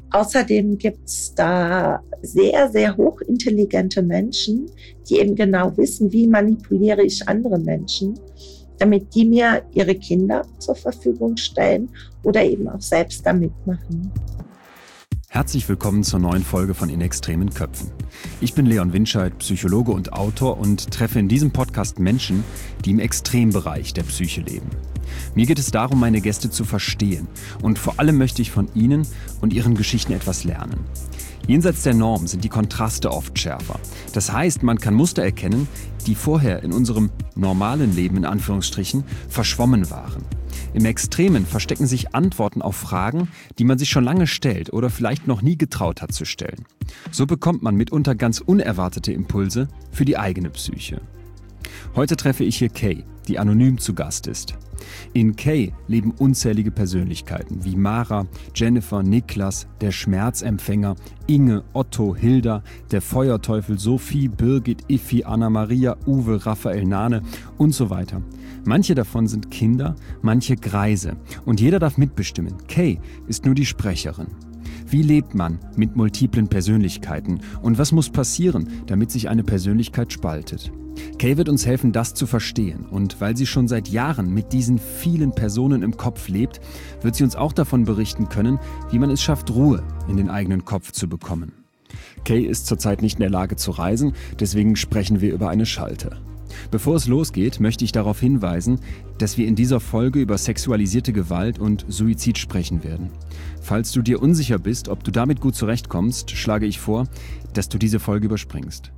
Außerdem gibt es da sehr, sehr hochintelligente Menschen, die eben genau wissen, wie manipuliere ich andere Menschen, damit die mir ihre Kinder zur Verfügung stellen oder eben auch selbst da mitmachen. Herzlich willkommen zur neuen Folge von In extremen Köpfen. Ich bin Leon Winscheid, Psychologe und Autor und treffe in diesem Podcast Menschen, die im Extrembereich der Psyche leben. Mir geht es darum, meine Gäste zu verstehen und vor allem möchte ich von ihnen und ihren Geschichten etwas lernen. Jenseits der Norm sind die Kontraste oft schärfer. Das heißt, man kann Muster erkennen, die vorher in unserem normalen Leben in Anführungsstrichen verschwommen waren. Im Extremen verstecken sich Antworten auf Fragen, die man sich schon lange stellt oder vielleicht noch nie getraut hat zu stellen. So bekommt man mitunter ganz unerwartete Impulse für die eigene Psyche. Heute treffe ich hier Kay, die anonym zu Gast ist. In Kay leben unzählige Persönlichkeiten wie Mara, Jennifer, Niklas, der Schmerzempfänger, Inge, Otto, Hilda, der Feuerteufel, Sophie, Birgit, Iffi, Anna-Maria, Uwe, Raphael, Nane und so weiter. Manche davon sind Kinder, manche Greise und jeder darf mitbestimmen. Kay ist nur die Sprecherin. Wie lebt man mit multiplen Persönlichkeiten und was muss passieren, damit sich eine Persönlichkeit spaltet? Kay wird uns helfen, das zu verstehen und weil sie schon seit Jahren mit diesen vielen Personen im Kopf lebt, wird sie uns auch davon berichten können, wie man es schafft, Ruhe in den eigenen Kopf zu bekommen. Kay ist zurzeit nicht in der Lage zu reisen, deswegen sprechen wir über eine Schalte. Bevor es losgeht, möchte ich darauf hinweisen, dass wir in dieser Folge über sexualisierte Gewalt und Suizid sprechen werden. Falls du dir unsicher bist, ob du damit gut zurechtkommst, schlage ich vor, dass du diese Folge überspringst.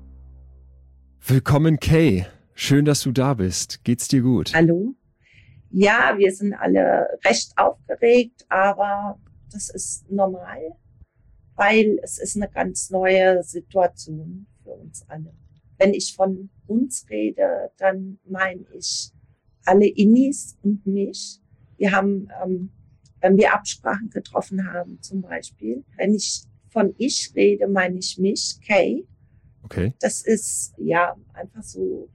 Willkommen, Kay. Schön, dass du da bist. Geht's dir gut? Hallo? Ja, wir sind alle recht aufgeregt, aber das ist normal, weil es ist eine ganz neue Situation für uns alle. Wenn ich von uns rede, dann meine ich alle Innis und mich. Wir haben, wenn wir Absprachen getroffen haben zum Beispiel, wenn ich von ich rede, meine ich mich, Kay. Okay. Das ist ja einfach so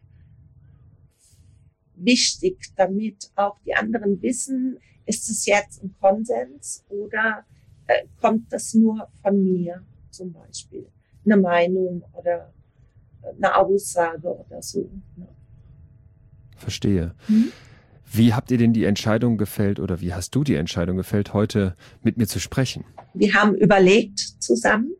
wichtig, damit auch die anderen wissen, ist es jetzt ein Konsens oder kommt das nur von mir zum Beispiel? Eine Meinung oder eine Aussage oder so. Ne? Verstehe. Wie habt ihr denn die Entscheidung gefällt oder wie hast du die Entscheidung gefällt, heute mit mir zu sprechen? Wir haben überlegt zusammen,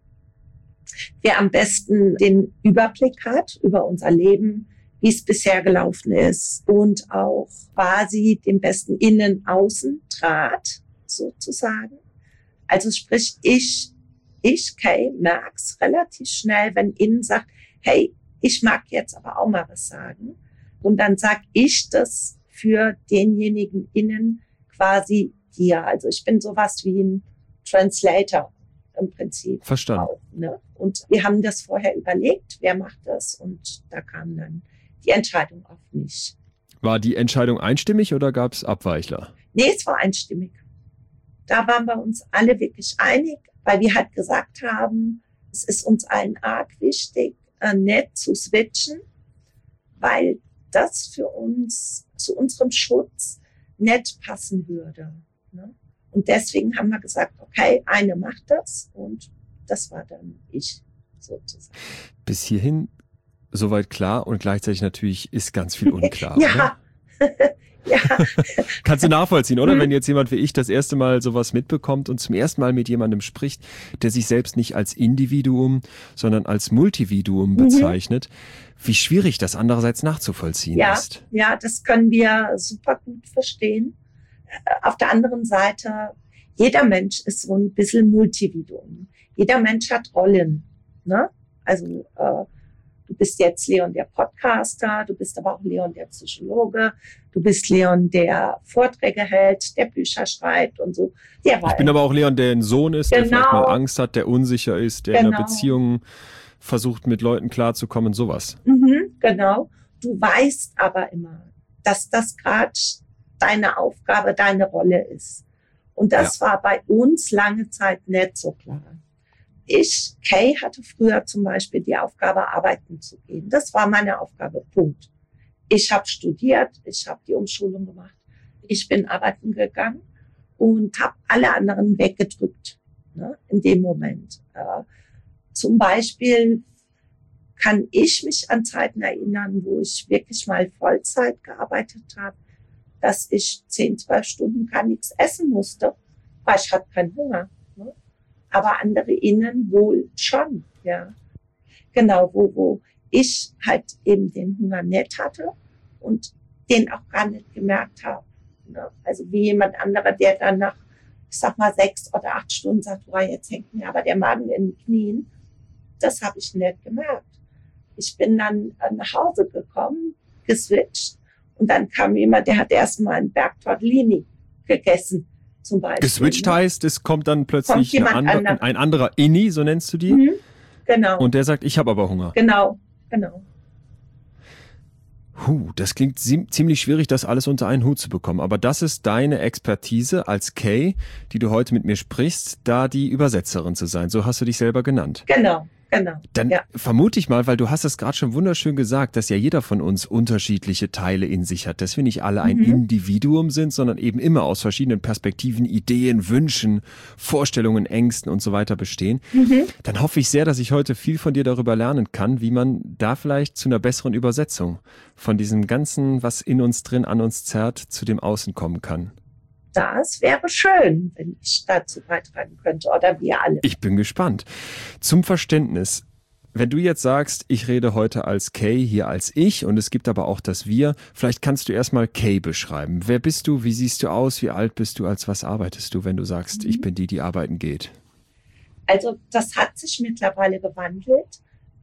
wer am besten den Überblick hat über unser Leben, wie es bisher gelaufen ist und auch quasi den besten Innen-Außen-Draht sozusagen. Also sprich, ich, Kay, merk's relativ schnell, wenn innen sagt, hey, ich mag jetzt aber auch mal was sagen. Und dann sag ich das für denjenigen innen quasi dir. Also ich bin sowas wie ein Translator im Prinzip. Verstanden. Auch, ne? Und wir haben das vorher überlegt, wer macht das? Und da kam dann die Entscheidung auf mich. War die Entscheidung einstimmig oder gab es Abweichler? Nee, es war einstimmig. Da waren wir uns alle wirklich einig, weil wir halt gesagt haben, es ist uns allen arg wichtig, nett zu switchen, weil das für uns zu unserem Schutz nett passen würde. Ne? Und deswegen haben wir gesagt, okay, eine macht das und das war dann ich sozusagen. Bis hierhin soweit klar und gleichzeitig natürlich ist ganz viel unklar. Ja. Ja. Kannst du nachvollziehen, oder? Wenn jetzt jemand wie ich das erste Mal sowas mitbekommt und zum ersten Mal mit jemandem spricht, der sich selbst nicht als Individuum, sondern als Multividuum bezeichnet, wie schwierig das andererseits nachzuvollziehen ist. Ja, das können wir super gut verstehen. Auf der anderen Seite, jeder Mensch ist so ein bisschen Multividuum. Jeder Mensch hat Rollen, ne? Also, du bist jetzt Leon der Podcaster, du bist aber auch Leon der Psychologe, du bist Leon der Vorträge hält, der Bücher schreibt und so. Ich bin aber auch Leon, der ein Sohn ist, der vielleicht mal Angst hat, der unsicher ist, der in einer Beziehung versucht, mit Leuten klarzukommen, sowas. Genau. Du weißt aber immer, dass das gerade deine Aufgabe, deine Rolle ist. Und das war bei uns lange Zeit nicht so klar. Kay hatte früher zum Beispiel die Aufgabe, arbeiten zu gehen. Das war meine Aufgabe, Punkt. Ich habe studiert, ich habe die Umschulung gemacht, ich bin arbeiten gegangen und habe alle anderen weggedrückt. ne, in dem Moment. Zum Beispiel kann ich mich an Zeiten erinnern, wo ich wirklich mal Vollzeit gearbeitet habe, dass ich 10, 12 Stunden gar nichts essen musste, weil ich hatte keinen Hunger. Ne? Aber andere innen wohl schon, ja. Genau, wo ich halt eben den Hunger nicht hatte und den auch gar nicht gemerkt habe. Ne? Also wie jemand anderer, der dann nach, ich sag mal, 6 oder 8 Stunden sagt, oh, jetzt hängt mir aber der Magen in den Knien. Das habe ich nicht gemerkt. Ich bin dann nach Hause gekommen, geswitcht. Und dann kam jemand, der hat erstmal einen Berg Tortellini gegessen, zum Beispiel. Geswitcht heißt, es kommt dann plötzlich ein anderer Inni, so nennst du die. Mhm, genau. Und der sagt, ich habe aber Hunger. Genau. Das klingt ziemlich schwierig, das alles unter einen Hut zu bekommen. Aber das ist deine Expertise als Kay, die du heute mit mir sprichst, da die Übersetzerin zu sein. So hast du dich selber genannt. Genau. Dann vermute ich mal, weil du hast es gerade schon wunderschön gesagt, dass ja jeder von uns unterschiedliche Teile in sich hat, dass wir nicht alle ein Individuum sind, sondern eben immer aus verschiedenen Perspektiven, Ideen, Wünschen, Vorstellungen, Ängsten und so weiter bestehen. Dann hoffe ich sehr, dass ich heute viel von dir darüber lernen kann, wie man da vielleicht zu einer besseren Übersetzung von diesem Ganzen, was in uns drin an uns zerrt, zu dem Außen kommen kann. Das wäre schön, wenn ich dazu beitragen könnte oder wir alle. Ich bin gespannt. Zum Verständnis, wenn du jetzt sagst, ich rede heute als Kay, hier als ich und es gibt aber auch das Wir, vielleicht kannst du erstmal Kay beschreiben. Wer bist du, wie siehst du aus, wie alt bist du, als was arbeitest du, wenn du sagst, ich bin die arbeiten geht? Also das hat sich mittlerweile gewandelt.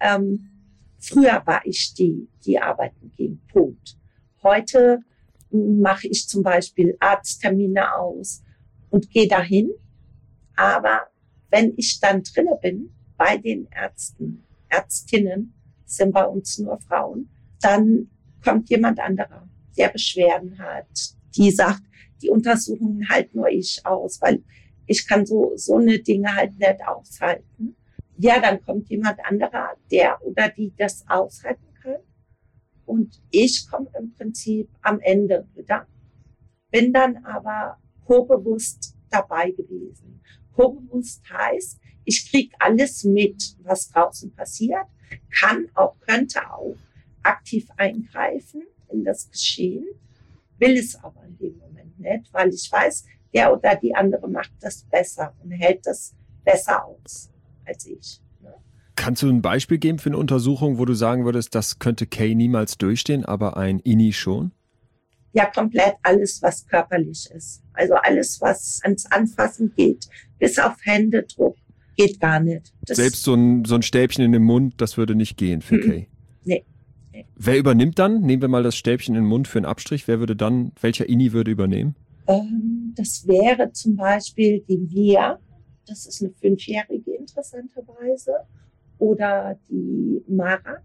Früher war ich die arbeiten ging, Punkt. Heute mache ich zum Beispiel Arzttermine aus und gehe dahin. Aber wenn ich dann drinne bin, bei den Ärzten, Ärztinnen, sind bei uns nur Frauen, dann kommt jemand anderer, der Beschwerden hat, die sagt, die Untersuchungen halt nur ich aus, weil ich kann so eine Dinge halt nicht aushalten. Ja, dann kommt jemand anderer, der oder die das aushalten kann. Und ich komme im Prinzip am Ende wieder. Bin dann aber co-bewusst dabei gewesen. Co-bewusst heißt, ich kriege alles mit, was draußen passiert, könnte auch aktiv eingreifen in das Geschehen, will es aber in dem Moment nicht, weil ich weiß, der oder die andere macht das besser und hält das besser aus als ich. Kannst du ein Beispiel geben für eine Untersuchung, wo du sagen würdest, das könnte Kay niemals durchstehen, aber ein Inni schon? Ja, komplett alles, was körperlich ist. Also alles, was ans Anfassen geht, bis auf Händedruck, geht gar nicht. Selbst so ein Stäbchen in den Mund, das würde nicht gehen für Kay? Nee. Wer übernimmt dann? Nehmen wir mal das Stäbchen in den Mund für einen Abstrich. Welcher Inni würde übernehmen? Das wäre zum Beispiel die Mia. Das ist eine 5-Jährige, interessanterweise. Oder die Mara,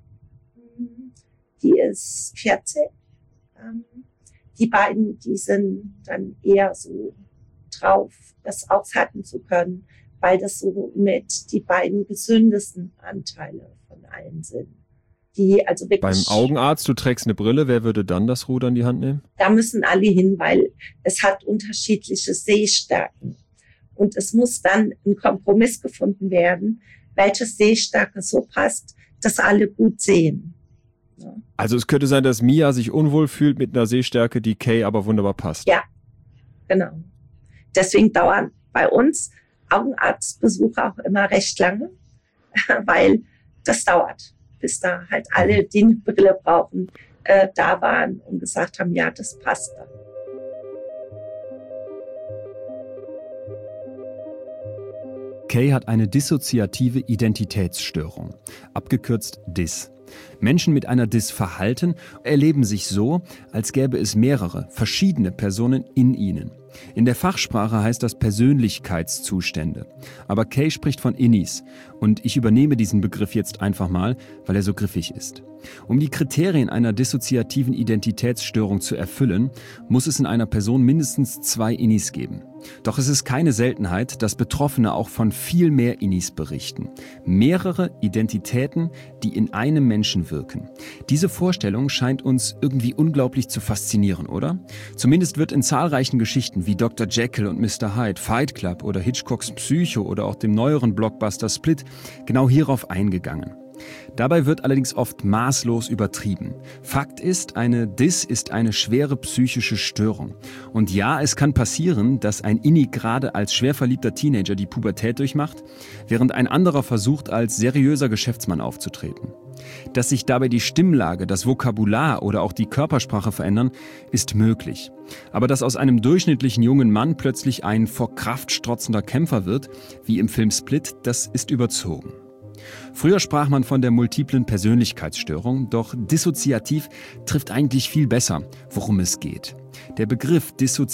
die ist 14. Die beiden, die sind dann eher so drauf, das aushalten zu können, weil das so mit die beiden gesündesten Anteile von allen sind. Die also wirklich. Beim Augenarzt, du trägst eine Brille, wer würde dann das Ruder in die Hand nehmen? Da müssen alle hin, weil es hat unterschiedliche Sehstärken. Und es muss dann ein Kompromiss gefunden werden, welche Sehstärke so passt, dass alle gut sehen. Ja. Also es könnte sein, dass Mia sich unwohl fühlt mit einer Sehstärke, die Kay aber wunderbar passt. Ja, genau. Deswegen dauern bei uns Augenarztbesuche auch immer recht lange, weil das dauert, bis da halt alle, die eine Brille brauchen, da waren und gesagt haben, ja, das passt dann. Kay hat eine dissoziative Identitätsstörung, abgekürzt DIS. Menschen mit einer DIS-Verhalten erleben sich so, als gäbe es mehrere, verschiedene Personen in ihnen. In der Fachsprache heißt das Persönlichkeitszustände. Aber Kay spricht von Innis und ich übernehme diesen Begriff jetzt einfach mal, weil er so griffig ist. Um die Kriterien einer dissoziativen Identitätsstörung zu erfüllen, muss es in einer Person mindestens 2 Innis geben. Doch es ist keine Seltenheit, dass Betroffene auch von viel mehr Innis berichten. Mehrere Identitäten, die in einem Menschen wirken. Diese Vorstellung scheint uns irgendwie unglaublich zu faszinieren, oder? Zumindest wird in zahlreichen Geschichten Filmen wie Dr. Jekyll und Mr. Hyde, Fight Club oder Hitchcocks Psycho oder auch dem neueren Blockbuster Split genau hierauf eingegangen. Dabei wird allerdings oft maßlos übertrieben. Fakt ist, eine Dis ist eine schwere psychische Störung. Und ja, es kann passieren, dass ein Inni gerade als schwer verliebter Teenager die Pubertät durchmacht, während ein anderer versucht, als seriöser Geschäftsmann aufzutreten. Dass sich dabei die Stimmlage, das Vokabular oder auch die Körpersprache verändern, ist möglich. Aber dass aus einem durchschnittlichen jungen Mann plötzlich ein vor Kraft strotzender Kämpfer wird, wie im Film Split, das ist überzogen. Früher sprach man von der multiplen Persönlichkeitsstörung, doch dissoziativ trifft eigentlich viel besser, worum es geht. Der Begriff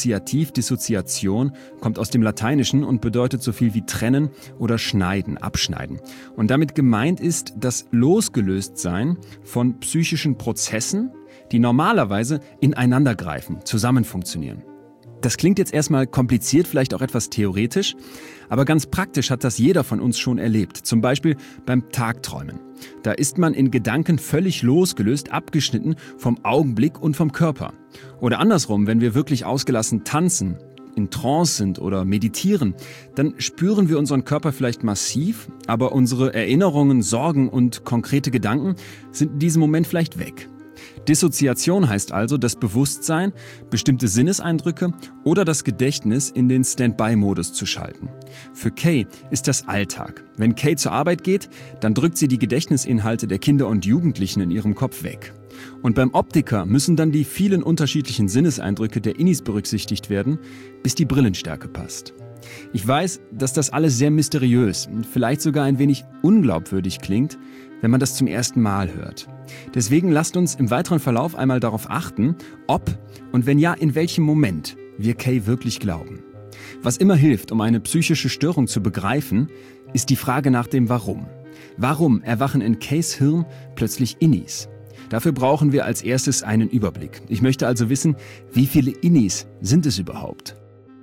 Dissoziation kommt aus dem Lateinischen und bedeutet so viel wie trennen oder schneiden, abschneiden. Und damit gemeint ist das Losgelöstsein von psychischen Prozessen, die normalerweise ineinandergreifen, zusammen funktionieren. Das klingt jetzt erstmal kompliziert, vielleicht auch etwas theoretisch, aber ganz praktisch hat das jeder von uns schon erlebt. Zum Beispiel beim Tagträumen. Da ist man in Gedanken völlig losgelöst, abgeschnitten vom Augenblick und vom Körper. Oder andersrum, wenn wir wirklich ausgelassen tanzen, in Trance sind oder meditieren, dann spüren wir unseren Körper vielleicht massiv, aber unsere Erinnerungen, Sorgen und konkrete Gedanken sind in diesem Moment vielleicht weg. Dissoziation heißt also, das Bewusstsein, bestimmte Sinneseindrücke oder das Gedächtnis in den Standby-Modus zu schalten. Für Kay ist das Alltag. Wenn Kay zur Arbeit geht, dann drückt sie die Gedächtnisinhalte der Kinder und Jugendlichen in ihrem Kopf weg. Und beim Optiker müssen dann die vielen unterschiedlichen Sinneseindrücke der Innis berücksichtigt werden, bis die Brillenstärke passt. Ich weiß, dass das alles sehr mysteriös und vielleicht sogar ein wenig unglaubwürdig klingt, wenn man das zum ersten Mal hört. Deswegen lasst uns im weiteren Verlauf einmal darauf achten, ob und wenn ja, in welchem Moment wir Kay wirklich glauben. Was immer hilft, um eine psychische Störung zu begreifen, ist die Frage nach dem Warum. Warum erwachen in Kays Hirn plötzlich Innis? Dafür brauchen wir als erstes einen Überblick. Ich möchte also wissen, wie viele Innis sind es überhaupt?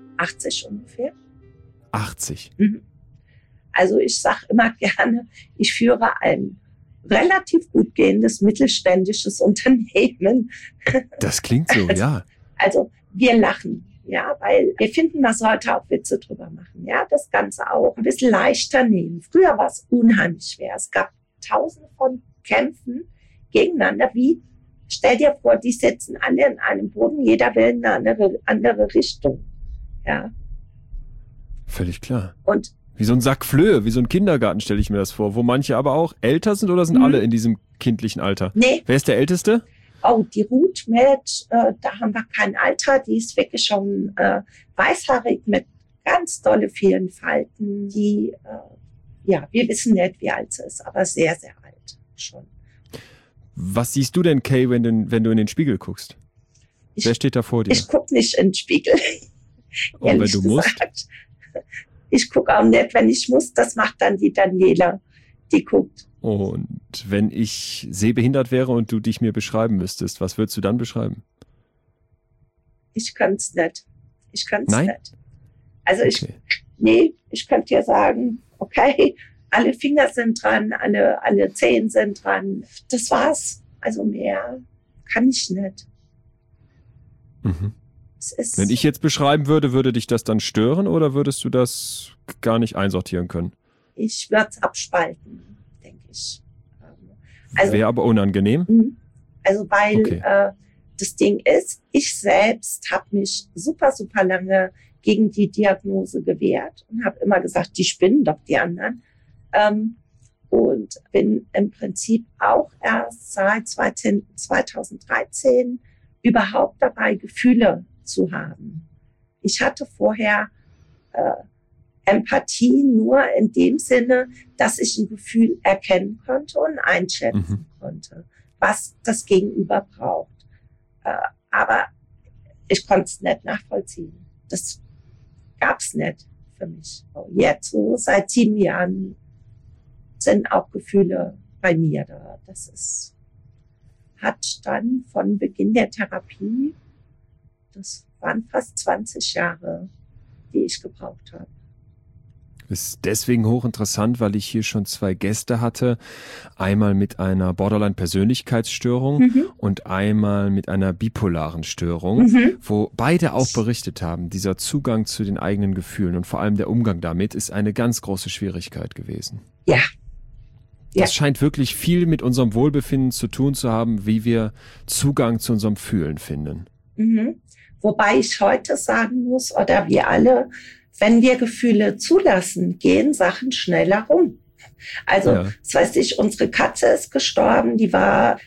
80 ungefähr. 80? Also ich sage immer gerne, ich führe ein relativ gut gehendes mittelständisches Unternehmen. Das klingt so, ja. Also wir lachen, ja, weil wir finden, man sollte auch Witze drüber machen, ja, das Ganze auch ein bisschen leichter nehmen. Früher war es unheimlich schwer. Es gab tausende von Kämpfen gegeneinander, wie, stell dir vor, die sitzen alle in einem Boden, jeder will in eine andere Richtung, ja. Völlig klar. Und wie so ein Sack Flöhe, wie so ein Kindergarten stelle ich mir das vor, wo manche aber auch älter sind oder sind alle in diesem kindlichen Alter? Nee. Wer ist der Älteste? Oh, die Ruth mit, da haben wir kein Alter, die ist wirklich schon weißhaarig mit ganz dolle vielen Falten. Die, ja, wir wissen nicht, wie alt sie ist, aber sehr, sehr alt schon. Was siehst du denn, Kay, wenn du in den Spiegel guckst? Wer steht da vor dir? Ich gucke nicht in den Spiegel. Oh, wenn du musst? Ich gucke auch nicht, wenn ich muss. Das macht dann die Daniela. Die guckt. Und wenn ich sehbehindert wäre und du dich mir beschreiben müsstest, was würdest du dann beschreiben? Ich könnte es nicht. Ich könnte es Nein? nicht. Also okay. Ich könnte dir sagen, okay, alle Finger sind dran, alle Zehen sind dran. Das war's. Also mehr kann ich nicht. Mhm. Wenn ich jetzt beschreiben würde, würde dich das dann stören oder würdest du das gar nicht einsortieren können? Ich würde es abspalten, denke ich. Also, wäre aber unangenehm? Also weil okay. Das Ding ist, ich selbst habe mich super, super lange gegen die Diagnose gewehrt und habe immer gesagt, die spinnen doch die anderen. Und bin im Prinzip auch erst seit 2013 überhaupt dabei, Gefühle zu haben. Ich hatte vorher Empathie nur in dem Sinne, dass ich ein Gefühl erkennen konnte und einschätzen konnte, was das Gegenüber braucht. Aber ich konnte es nicht nachvollziehen. Das gab es nicht für mich. Jetzt so seit 7 Jahren sind auch Gefühle bei mir da. Hat dann von Beginn der Therapie, das waren fast 20 Jahre, die ich gebraucht habe. Ist deswegen hochinteressant, weil ich hier schon 2 Gäste hatte. Einmal mit einer Borderline-Persönlichkeitsstörung und einmal mit einer bipolaren Störung, wo beide auch berichtet haben, dieser Zugang zu den eigenen Gefühlen und vor allem der Umgang damit ist eine ganz große Schwierigkeit gewesen. Ja. Das scheint wirklich viel mit unserem Wohlbefinden zu tun zu haben, wie wir Zugang zu unserem Fühlen finden. Wobei ich heute sagen muss, oder wir alle, wenn wir Gefühle zulassen, gehen Sachen schneller rum. Also, das weiß ich, unsere Katze ist gestorben, die war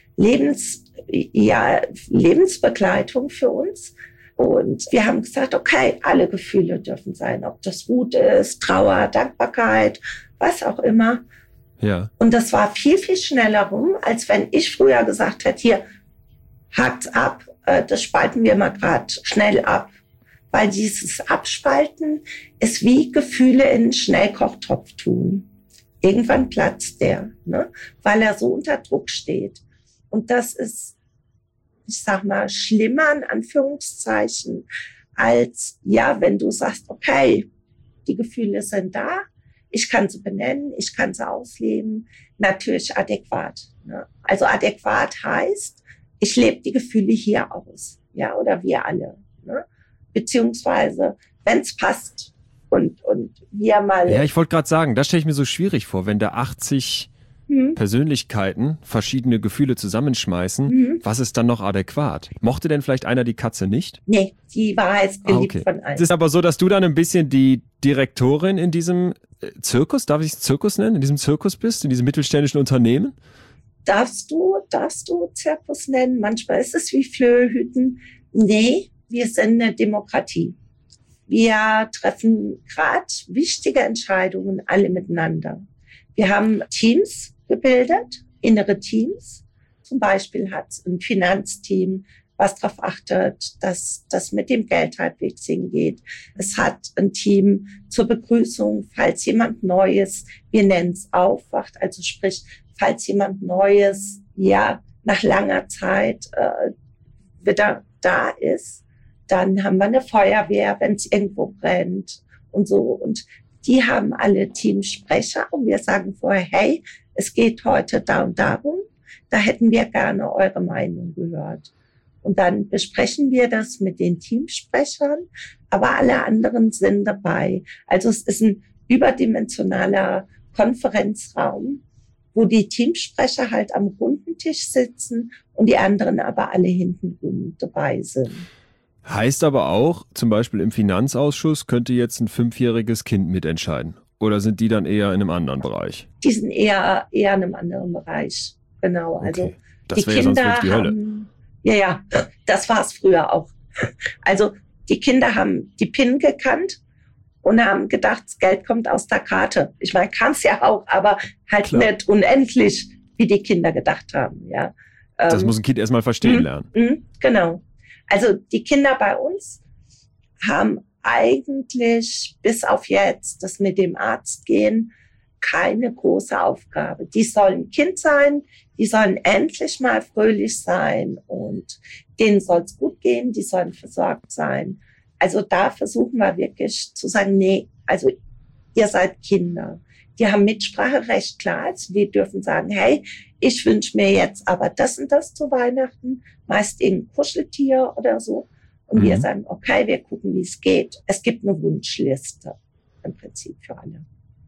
Lebensbegleitung für uns. Und wir haben gesagt, okay, alle Gefühle dürfen sein, ob das Wut ist, Trauer, Dankbarkeit, was auch immer. Ja. Und das war viel, viel schneller rum, als wenn ich früher gesagt hätte, hier, hakt's ab, das spalten wir mal gerade schnell ab. Weil dieses Abspalten ist wie Gefühle in einen Schnellkochtopf tun. Irgendwann platzt der, ne? Weil er so unter Druck steht. Und das ist, ich sag mal, schlimmer in Anführungszeichen, als, ja, wenn du sagst, okay, die Gefühle sind da, ich kann sie benennen, ich kann sie ausleben, natürlich adäquat. Ne? Also adäquat heißt, ich lebe die Gefühle hier aus, ja, oder wir alle, ne? Beziehungsweise, wenn es passt und wir mal... Ja, ich wollte gerade sagen, das stelle ich mir so schwierig vor, wenn da 80 Persönlichkeiten verschiedene Gefühle zusammenschmeißen, was ist dann noch adäquat? Mochte denn vielleicht einer die Katze nicht? Nee, die war heiß geliebt von allen. Es ist aber so, dass du dann ein bisschen die Direktorin in diesem Zirkus, darf ich es Zirkus nennen, in diesem Zirkus bist, in diesem mittelständischen Unternehmen? Darfst du Zirkus nennen? Manchmal ist es wie Flöhüten. Nee, wir sind eine Demokratie. Wir treffen gerade wichtige Entscheidungen alle miteinander. Wir haben Teams gebildet, innere Teams. Zum Beispiel hat es ein Finanzteam, was darauf achtet, dass das mit dem Geld halbwegs hingeht. Es hat ein Team zur Begrüßung, falls jemand Neues, wir nennen es aufwacht, also sprich, falls jemand Neues, ja, nach langer Zeit wieder da ist. Dann haben wir eine Feuerwehr, wenn es irgendwo brennt und so. Und die haben alle Teamsprecher und wir sagen vorher, hey, es geht heute da und darum. Da hätten wir gerne eure Meinung gehört. Und dann besprechen wir das mit den Teamsprechern, aber alle anderen sind dabei. Also es ist ein überdimensionaler Konferenzraum, wo die Teamsprecher halt am runden Tisch sitzen und die anderen aber alle hintenrum dabei sind. Heißt aber auch, zum Beispiel im Finanzausschuss könnte jetzt ein 5-jähriges Kind mitentscheiden. Oder sind die dann eher in einem anderen Bereich? Die sind eher in einem anderen Bereich. Genau. Okay. Also das die wäre ja sonst wirklich die Hölle. Ja, das war es früher auch. Also die Kinder haben die PIN gekannt und haben gedacht, das Geld kommt aus der Karte. Ich meine, kann es ja auch, aber halt Klar. nicht unendlich, wie die Kinder gedacht haben. Ja. Das muss ein Kind erstmal verstehen lernen. Genau. Also die Kinder bei uns haben eigentlich bis auf jetzt das mit dem Arzt gehen keine große Aufgabe. Die sollen Kind sein, die sollen endlich mal fröhlich sein und denen soll es gut gehen, die sollen versorgt sein. Also da versuchen wir wirklich zu sagen, nee, also ihr seid Kinder. Die haben Mitspracherecht, klar. Also wir dürfen sagen, hey, ich wünsche mir jetzt aber das und das zu Weihnachten, meist irgendein Kuscheltier oder so. Und wir sagen, okay, wir gucken, wie es geht. Es gibt eine Wunschliste im Prinzip für alle.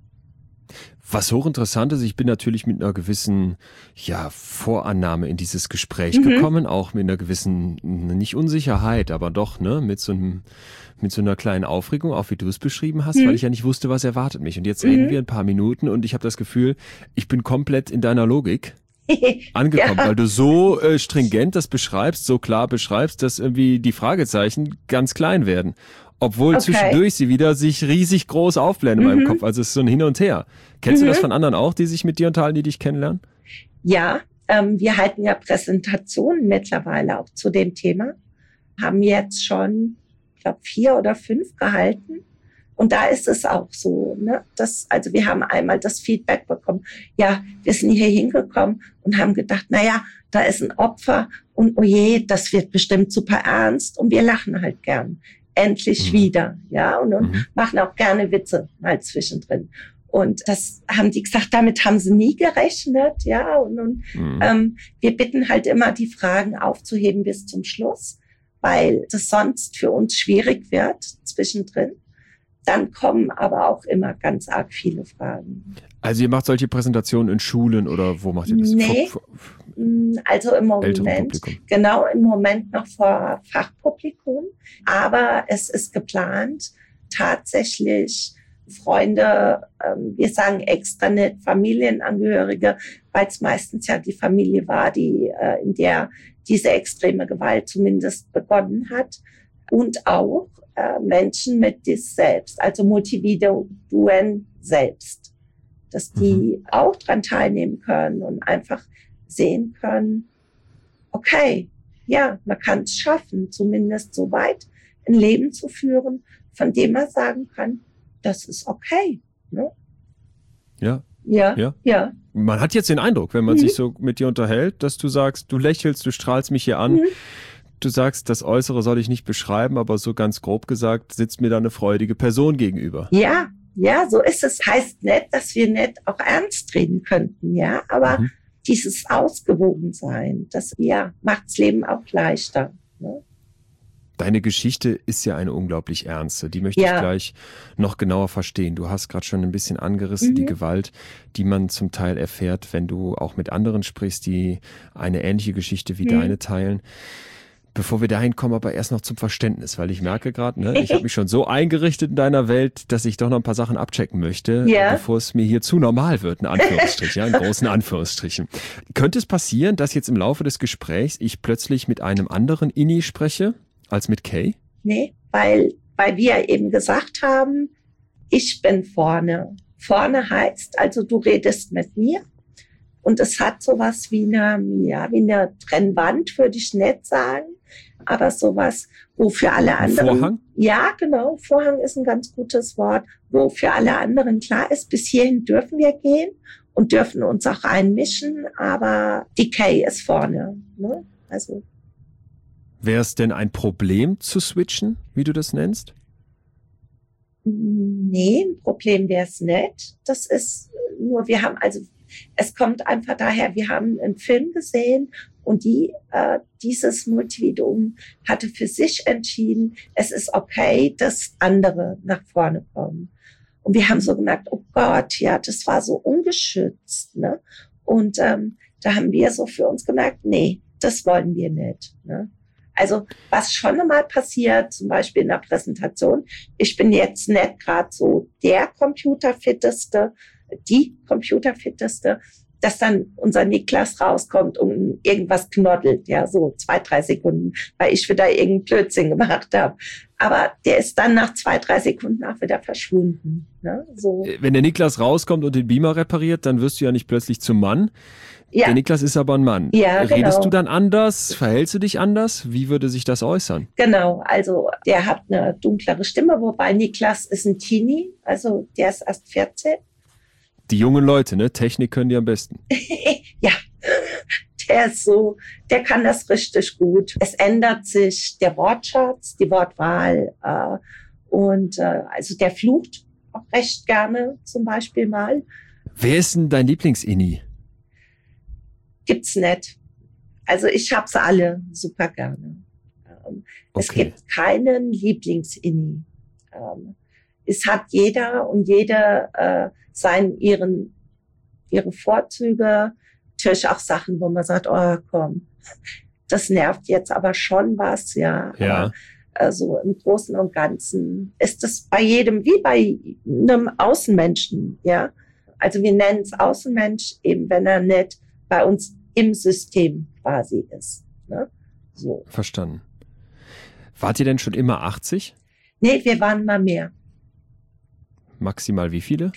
Was hochinteressant ist, ich bin natürlich mit einer gewissen Vorannahme in dieses Gespräch gekommen, auch mit einer gewissen, nicht Unsicherheit, aber doch mit so einer kleinen Aufregung, auch wie du es beschrieben hast, weil ich ja nicht wusste, was erwartet mich. Und jetzt reden wir ein paar Minuten und ich habe das Gefühl, ich bin komplett in deiner Logik angekommen, weil du so stringent das beschreibst, so klar beschreibst, dass irgendwie die Fragezeichen ganz klein werden. Obwohl zwischendurch sie wieder sich riesig groß aufblenden in meinem Kopf. Also es ist so ein Hin und Her. Kennst du das von anderen auch, die sich mit dir unterhalten, die dich kennenlernen? Ja, wir halten ja Präsentationen mittlerweile auch zu dem Thema. Haben jetzt schon, ich glaube, 4 oder 5 gehalten. Und da ist es auch so, ne? Also wir haben einmal das Feedback bekommen. Ja, wir sind hier hingekommen und haben gedacht, naja, da ist ein Opfer und oh je, das wird bestimmt super ernst und wir lachen halt gern. endlich wieder, ja, und machen auch gerne Witze mal zwischendrin. Und das haben die gesagt, damit haben sie nie gerechnet, ja, und wir bitten halt immer, die Fragen aufzuheben bis zum Schluss, weil das sonst für uns schwierig wird zwischendrin. Dann kommen aber auch immer ganz arg viele Fragen. Also ihr macht solche Präsentationen in Schulen oder wo macht ihr das? Nee, also im Moment, genau im Moment noch vor Fachpublikum. Aber es ist geplant, tatsächlich Freunde, wir sagen extra nicht Familienangehörige, weil es meistens ja die Familie war, die in der diese extreme Gewalt zumindest begonnen hat. Und auch Menschen mit Dis selbst, also Multividuen selbst, dass die auch dran teilnehmen können und einfach sehen können, okay, ja, man kann es schaffen, zumindest so weit ein Leben zu führen, von dem man sagen kann, das ist okay. Ne? Ja. Ja, ja. Man hat jetzt den Eindruck, wenn man sich so mit dir unterhält, dass du sagst, du lächelst, du strahlst mich hier an. Du sagst, das Äußere soll ich nicht beschreiben, aber so ganz grob gesagt, sitzt mir da eine freudige Person gegenüber. Ja, so ist es. Heißt nicht, dass wir nicht auch ernst reden könnten, ja, aber dieses Ausgewogensein, das macht's Leben auch leichter. Ne? Deine Geschichte ist ja eine unglaublich ernste. Die möchte ich gleich noch genauer verstehen. Du hast gerade schon ein bisschen angerissen, die Gewalt, die man zum Teil erfährt, wenn du auch mit anderen sprichst, die eine ähnliche Geschichte wie deine teilen. Bevor wir dahin kommen, aber erst noch zum Verständnis, weil ich merke gerade, ich habe mich schon so eingerichtet in deiner Welt, dass ich doch noch ein paar Sachen abchecken möchte, bevor es mir hier zu normal wird, in Anführungsstrichen, in großen Anführungsstrichen. Könnte es passieren, dass jetzt im Laufe des Gesprächs ich plötzlich mit einem anderen Inni spreche als mit Kay? Nee, weil wir eben gesagt haben, ich bin vorne. Vorne heißt, also du redest mit mir. Und es hat sowas wie eine Trennwand, würde ich nicht sagen, aber sowas, wo für alle anderen... Vorhang? Ja, genau. Vorhang ist ein ganz gutes Wort, wo für alle anderen klar ist, bis hierhin dürfen wir gehen und dürfen uns auch einmischen, aber die Kay ist vorne. Ne? Also. Wäre es denn ein Problem zu switchen, wie du das nennst? Nee, ein Problem wäre es nicht. Das ist nur, es kommt einfach daher, wir haben einen Film gesehen und dieses Multividuum hatte für sich entschieden, es ist okay, dass andere nach vorne kommen. Und wir haben so gemerkt, oh Gott, ja, das war so ungeschützt. Ne? Und da haben wir so für uns gemerkt, nee, das wollen wir nicht. Ne? Also was schon einmal passiert, zum Beispiel in der Präsentation, ich bin jetzt nicht gerade so der Computerfitteste, die Computerfitteste, dass dann unser Niklas rauskommt und irgendwas knoddelt, ja, so 2-3 Sekunden, weil ich wieder irgendeinen Blödsinn gemacht habe. Aber der ist dann nach 2-3 Sekunden auch wieder verschwunden. Ne? So. Wenn der Niklas rauskommt und den Beamer repariert, dann wirst du ja nicht plötzlich zum Mann. Ja. Der Niklas ist aber ein Mann. Ja, redest du dann anders? Verhältst du dich anders? Wie würde sich das äußern? Genau, also der hat eine dunklere Stimme, wobei Niklas ist ein Teenie, also der ist erst 14. Die jungen Leute, ne? Technik können die am besten. Ja, der ist so, der kann das richtig gut. Es ändert sich der Wortschatz, die Wortwahl also der flucht auch recht gerne zum Beispiel mal. Wer ist denn dein Lieblings-Inni? Gibt's nicht. Also ich habe sie alle super gerne. Es gibt keinen Lieblings-Inni. Es hat jeder und jede ihre Vorzüge, natürlich auch Sachen, wo man sagt, oh komm, das nervt jetzt aber schon was, ja. Ja. Also im Großen und Ganzen ist das bei jedem, wie bei einem Außenmenschen, ja. Also wir nennen es Außenmensch, eben wenn er nicht bei uns im System quasi ist. Ne? So. Verstanden. Wart ihr denn schon immer 80? Nee, wir waren mal mehr. Maximal wie viele?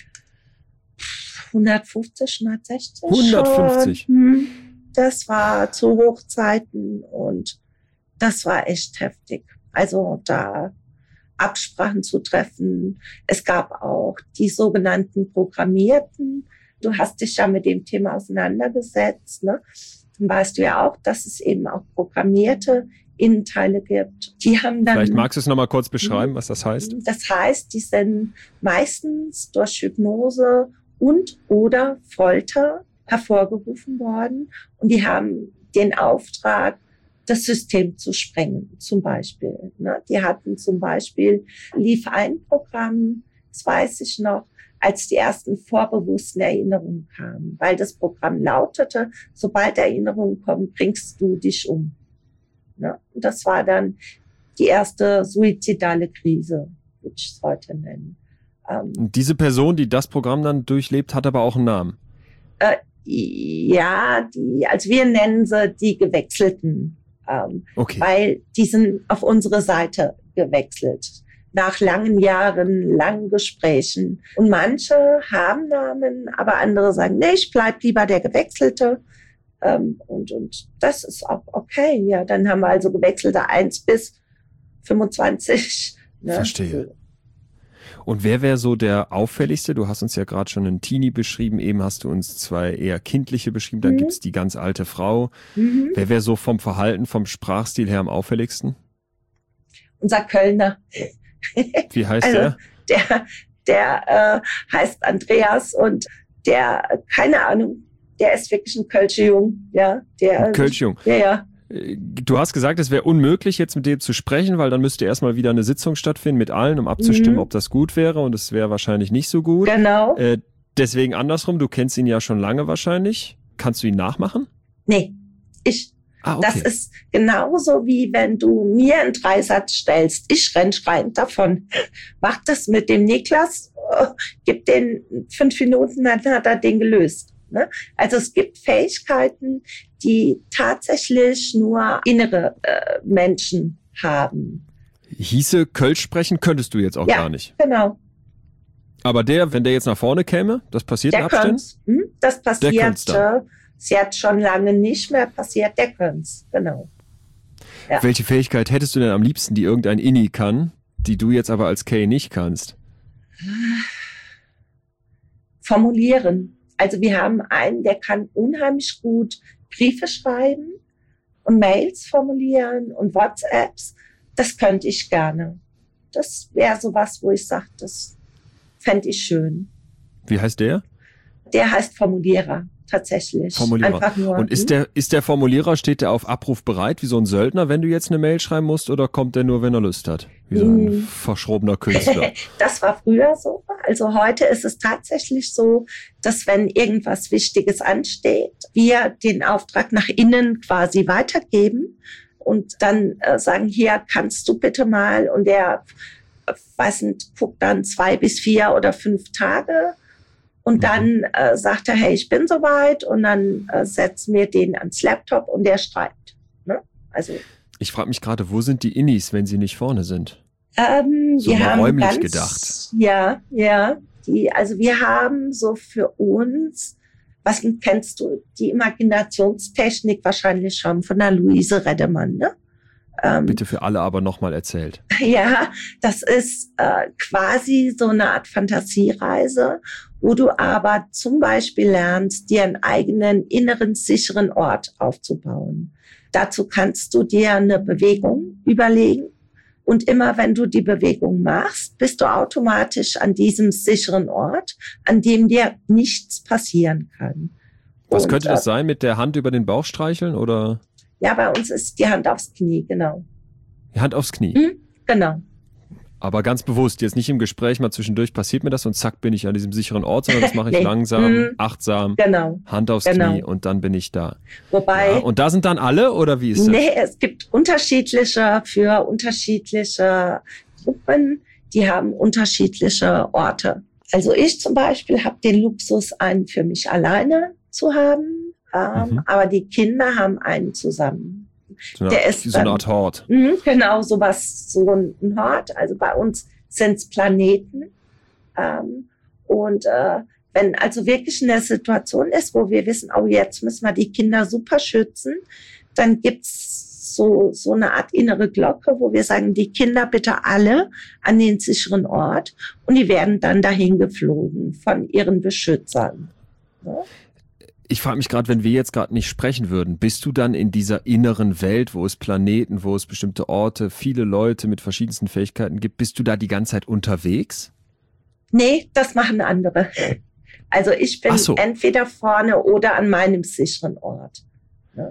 150, 160. 150? Schon. Das war zu Hochzeiten und das war echt heftig. Also da Absprachen zu treffen. Es gab auch die sogenannten Programmierten. Du hast dich ja mit dem Thema auseinandergesetzt. Ne? Dann weißt du ja auch, dass es eben auch Programmierte Innenteile gibt. Die haben dann, vielleicht magst du es nochmal kurz beschreiben, was das heißt? Das heißt, die sind meistens durch Hypnose und oder Folter hervorgerufen worden und die haben den Auftrag, das System zu sprengen, zum Beispiel. Die hatten zum Beispiel, lief ein Programm, das weiß ich noch, als die ersten vorbewussten Erinnerungen kamen, weil das Programm lautete, sobald Erinnerungen kommen, bringst du dich um. Und das war dann die erste suizidale Krise, würde ich es heute nennen. Diese Person, die das Programm dann durchlebt, hat aber auch einen Namen. Ja, also wir nennen sie die Gewechselten. Okay. Weil die sind auf unsere Seite gewechselt. Nach langen Jahren, langen Gesprächen. Und manche haben Namen, aber andere sagen, nee, ich bleib lieber der Gewechselte. Und das ist auch okay. Ja, dann haben wir also Gewechselte 1 bis 25. Verstehe. Und wer wäre so der auffälligste? Du hast uns ja gerade schon einen Teenie beschrieben, eben hast du uns 2 eher kindliche beschrieben, dann gibt's die ganz alte Frau. Wer wäre so vom Verhalten, vom Sprachstil her am auffälligsten? Unser Kölner. Wie heißt der? Der heißt Andreas und der, keine Ahnung, der ist wirklich ein Kölscher Jung. Ja, ein Kölscher Jung. Ja. Du hast gesagt, es wäre unmöglich, jetzt mit dem zu sprechen, weil dann müsste erstmal wieder eine Sitzung stattfinden mit allen, um abzustimmen, ob das gut wäre. Und es wäre wahrscheinlich nicht so gut. Genau. Deswegen andersrum, du kennst ihn ja schon lange wahrscheinlich. Kannst du ihn nachmachen? Nee, okay. Das ist genauso wie wenn du mir einen Dreisatz stellst. Ich renn schreiend davon. Mach das mit dem Niklas, gib den 5 Minuten, dann hat er den gelöst. Also es gibt Fähigkeiten, die tatsächlich nur innere Menschen haben. Hieße, Kölsch sprechen könntest du jetzt auch gar nicht. Genau. Aber wenn der jetzt nach vorne käme, das passiert in Abständen? Das passiert jetzt schon lange nicht mehr passiert, der könnte genau. Ja. Welche Fähigkeit hättest du denn am liebsten, die irgendein Inni kann, die du jetzt aber als Kay nicht kannst? Formulieren. Also wir haben einen, der kann unheimlich gut Briefe schreiben und Mails formulieren und WhatsApps. Das könnte ich gerne. Das wäre sowas, wo ich sage, das fände ich schön. Wie heißt der? Der heißt Formulierer, tatsächlich. Formulierer. Einfach nur, und ist der Formulierer, steht der auf Abruf bereit, wie so ein Söldner, wenn du jetzt eine Mail schreiben musst, oder kommt der nur, wenn er Lust hat? Wie so ein verschrobener Künstler. Das war früher so. Also heute ist es tatsächlich so, dass wenn irgendwas Wichtiges ansteht, wir den Auftrag nach innen quasi weitergeben und dann sagen, hier kannst du bitte mal, und der, weiß nicht, guckt dann 2 bis 4 oder 5 Tage und dann sagt er, hey, ich bin soweit, und dann setzen wir den ans Laptop und der schreibt. Ne? Also ich frage mich gerade, wo sind die Innis, wenn sie nicht vorne sind? So wir haben räumlich gedacht. Ja. Also wir haben so für uns, was kennst du, die Imaginationstechnik wahrscheinlich schon von der Luise Reddemann, ne? Bitte für alle aber nochmal erzählt. Ja, das ist quasi so eine Art Fantasiereise, wo du aber zum Beispiel lernst, dir einen eigenen inneren sicheren Ort aufzubauen. Dazu kannst du dir eine Bewegung überlegen. Und immer wenn du die Bewegung machst, bist du automatisch an diesem sicheren Ort, an dem dir nichts passieren kann. Was könnte das sein? Mit der Hand über den Bauch streicheln oder? Ja, bei uns ist die Hand aufs Knie, genau. Die Hand aufs Knie? Genau. Aber ganz bewusst, jetzt nicht im Gespräch mal zwischendurch passiert mir das und zack bin ich an diesem sicheren Ort, sondern das mache ich langsam, achtsam, Hand aufs Knie und dann bin ich da. Wobei. Ja, und da sind dann alle oder wie ist das? Nee, es gibt unterschiedliche Gruppen, die haben unterschiedliche Orte. Also ich zum Beispiel habe den Luxus, einen für mich alleine zu haben, aber die Kinder haben einen zusammen. So eine Art Hort. Genau, so ein Hort. Also bei uns sind es Planeten. Wenn also wirklich eine Situation ist, wo wir wissen, oh, jetzt müssen wir die Kinder super schützen, dann gibt's so eine Art innere Glocke, wo wir sagen, die Kinder bitte alle an den sicheren Ort, und die werden dann dahin geflogen von ihren Beschützern. Ja? Ich frage mich gerade, wenn wir jetzt gerade nicht sprechen würden, bist du dann in dieser inneren Welt, wo es Planeten, wo es bestimmte Orte, viele Leute mit verschiedensten Fähigkeiten gibt, bist du da die ganze Zeit unterwegs? Nee, das machen andere. Also ich bin entweder vorne oder an meinem sicheren Ort. Ne?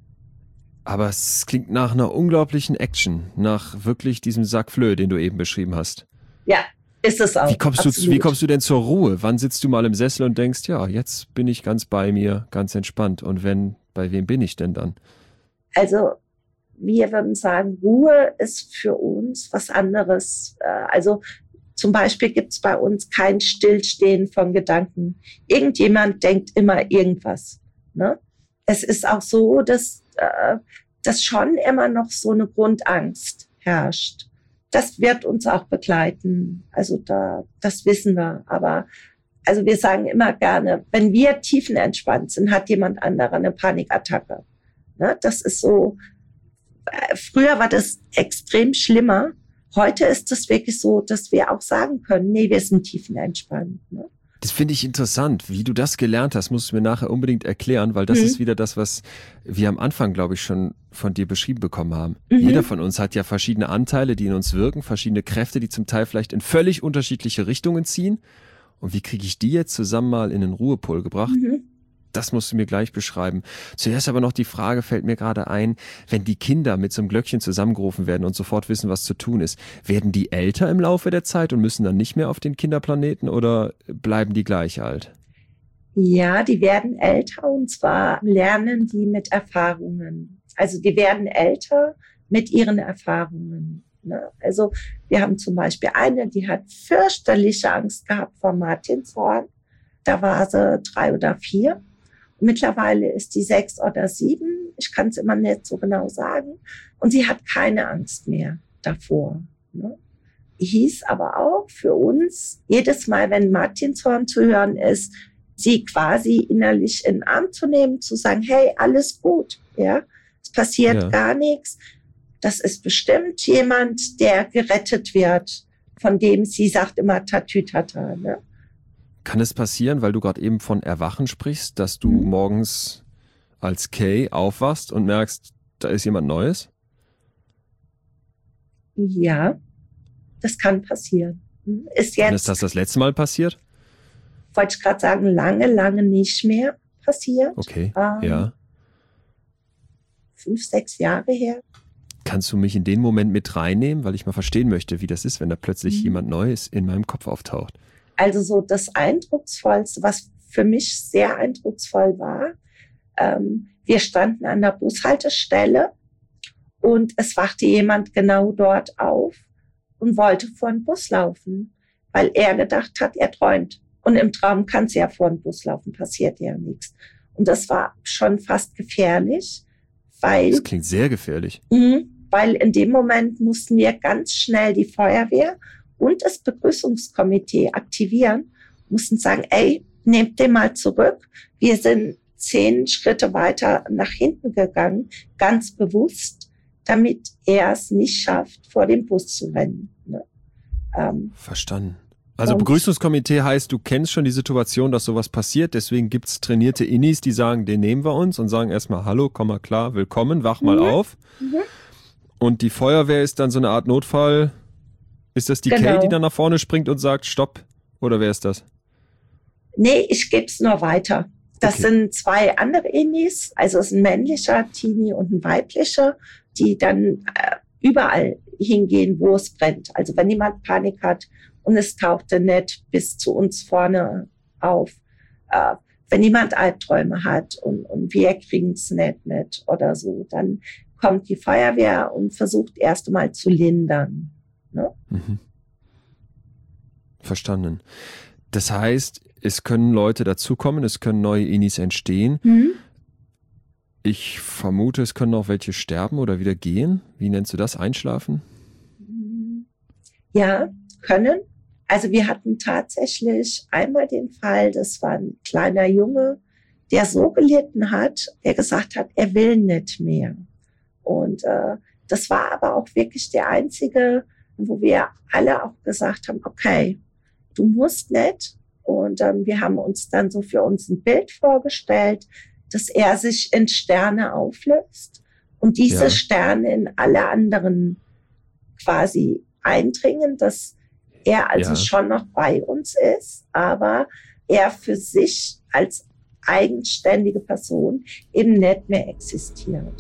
Aber es klingt nach einer unglaublichen Action, nach wirklich diesem Sac Fleu, den du eben beschrieben hast. Ja, ist es auch. Wie kommst du denn zur Ruhe? Wann sitzt du mal im Sessel und denkst, ja, jetzt bin ich ganz bei mir, ganz entspannt. Und bei wem bin ich denn dann? Also wir würden sagen, Ruhe ist für uns was anderes. Also zum Beispiel gibt es bei uns kein Stillstehen von Gedanken. Irgendjemand denkt immer irgendwas. Ne? Es ist auch so, dass schon immer noch so eine Grundangst herrscht. Das wird uns auch begleiten. Also das wissen wir. Aber also wir sagen immer gerne, wenn wir tiefenentspannt sind, hat jemand anderer eine Panikattacke. Ne? Das ist so. Früher war das extrem schlimmer. Heute ist es wirklich so, dass wir auch sagen können, nee, wir sind tiefenentspannt. Ne? Das finde ich interessant. Wie du das gelernt hast, musst du mir nachher unbedingt erklären, weil das ist wieder das, was wir am Anfang, glaube ich, schon von dir beschrieben bekommen haben. Jeder von uns hat ja verschiedene Anteile, die in uns wirken, verschiedene Kräfte, die zum Teil vielleicht in völlig unterschiedliche Richtungen ziehen. Und wie kriege ich die jetzt zusammen mal in den Ruhepol gebracht? Das musst du mir gleich beschreiben. Zuerst aber noch die Frage, fällt mir gerade ein, wenn die Kinder mit so einem Glöckchen zusammengerufen werden und sofort wissen, was zu tun ist, werden die älter im Laufe der Zeit und müssen dann nicht mehr auf den Kinderplaneten oder bleiben die gleich alt? Ja, die werden älter und zwar lernen die mit Erfahrungen. Also die werden älter mit ihren Erfahrungen. Ne? Also wir haben zum Beispiel eine, die hat fürchterliche Angst gehabt vor Martinshorn. Da war sie 3 oder 4. Mittlerweile ist die 6 oder 7. Ich kann es immer nicht so genau sagen. Und sie hat keine Angst mehr davor. Ne? Hieß aber auch für uns, jedes Mal, wenn Martinshorn zu hören ist, sie quasi innerlich in den Arm zu nehmen, zu sagen, hey, alles gut. Ja, es passiert gar nichts. Das ist bestimmt jemand, der gerettet wird, von dem sie sagt immer Tatütata. Ne? Kann es passieren, weil du gerade eben von Erwachen sprichst, dass du morgens als Kay aufwachst und merkst, da ist jemand Neues? Ja, das kann passieren. Ist Wann ist das letzte Mal passiert? Wollte ich gerade sagen, lange nicht mehr passiert. Okay, ja. 5, 6 Jahre her. Kannst du mich in den Moment mit reinnehmen, weil ich mal verstehen möchte, wie das ist, wenn da plötzlich jemand Neues in meinem Kopf auftaucht? Also so das Eindrucksvollste, was für mich sehr eindrucksvoll war, wir standen an der Bushaltestelle und es wachte jemand genau dort auf und wollte vor den Bus laufen, weil er gedacht hat, er träumt. Und im Traum kann es ja vor den Bus laufen, passiert ja nichts. Und das war schon fast gefährlich, weil... Das klingt sehr gefährlich. Weil in dem Moment mussten wir ganz schnell die Feuerwehr und das Begrüßungskomitee aktivieren, mussten sagen, ey, nehmt den mal zurück. Wir sind 10 Schritte weiter nach hinten gegangen, ganz bewusst, damit er es nicht schafft, vor dem Bus zu rennen. Ne? Verstanden. Also Begrüßungskomitee heißt, du kennst schon die Situation, dass sowas passiert, deswegen gibt's trainierte Innis, die sagen, den nehmen wir uns und sagen erstmal, hallo, komm mal klar, willkommen, wach mal auf. Und die Feuerwehr ist dann so eine Art Notfall. Ist das die Kay, die dann nach vorne springt und sagt, stopp? Oder wer ist das? Nee, ich gebe es nur weiter. Das sind 2 andere Innis, also es ist ein männlicher Teenie und ein weiblicher, die dann überall hingehen, wo es brennt. Also wenn jemand Panik hat und es tauchte nicht bis zu uns vorne auf, wenn jemand Albträume hat und wir kriegen es nicht mit oder so, dann kommt die Feuerwehr und versucht erst einmal zu lindern. Ne? Verstanden. Das heißt, es können Leute dazukommen, es können neue Innis entstehen. Ich vermute, es können auch welche sterben oder wieder gehen. Wie nennst du das? Einschlafen? Ja, können. Also wir hatten tatsächlich einmal den Fall, das war ein kleiner Junge, der so gelitten hat, der gesagt hat, er will nicht mehr. Und das war aber auch wirklich der einzige, wo wir alle auch gesagt haben, okay, du musst nicht Und wir haben uns dann so für uns ein Bild vorgestellt, dass er sich in Sterne auflöst und diese Sterne in alle anderen quasi eindringen, dass er also schon noch bei uns ist, aber er für sich als eigenständige Person eben nicht mehr existiert.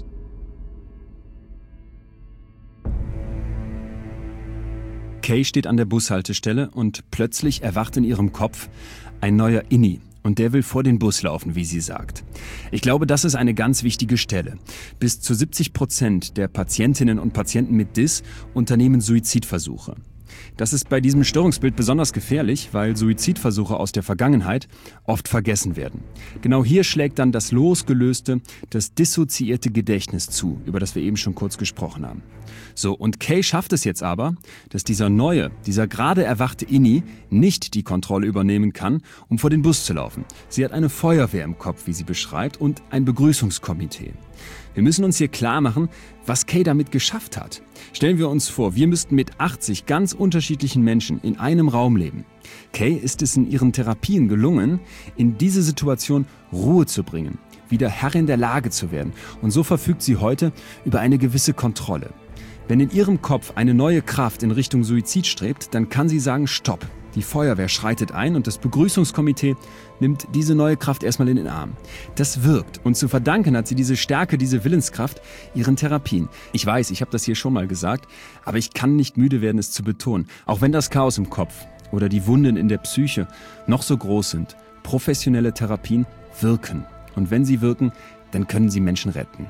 Kay steht an der Bushaltestelle und plötzlich erwacht in ihrem Kopf ein neuer Inni. Und der will vor den Bus laufen, wie sie sagt. Ich glaube, das ist eine ganz wichtige Stelle. Bis zu 70% der Patientinnen und Patienten mit DIS unternehmen Suizidversuche. Das ist bei diesem Störungsbild besonders gefährlich, weil Suizidversuche aus der Vergangenheit oft vergessen werden. Genau hier schlägt dann das losgelöste, das dissoziierte Gedächtnis zu, über das wir eben schon kurz gesprochen haben. So, und Kay schafft es jetzt aber, dass dieser gerade erwachte Inni nicht die Kontrolle übernehmen kann, um vor den Bus zu laufen. Sie hat eine Feuerwehr im Kopf, wie sie beschreibt, und ein Begrüßungskomitee. Wir müssen uns hier klar machen, was Kay damit geschafft hat. Stellen wir uns vor, wir müssten mit 80 ganz unterschiedlichen Menschen in einem Raum leben. Kay ist es in ihren Therapien gelungen, in diese Situation Ruhe zu bringen, wieder Herrin der Lage zu werden. Und so verfügt sie heute über eine gewisse Kontrolle. Wenn in ihrem Kopf eine neue Kraft in Richtung Suizid strebt, dann kann sie sagen, stopp. Die Feuerwehr schreitet ein und das Begrüßungskomitee nimmt diese neue Kraft erstmal in den Arm. Das wirkt und zu verdanken hat sie diese Stärke, diese Willenskraft ihren Therapien. Ich weiß, ich habe das hier schon mal gesagt, aber ich kann nicht müde werden, es zu betonen. Auch wenn das Chaos im Kopf oder die Wunden in der Psyche noch so groß sind, professionelle Therapien wirken. Und wenn sie wirken, dann können sie Menschen retten.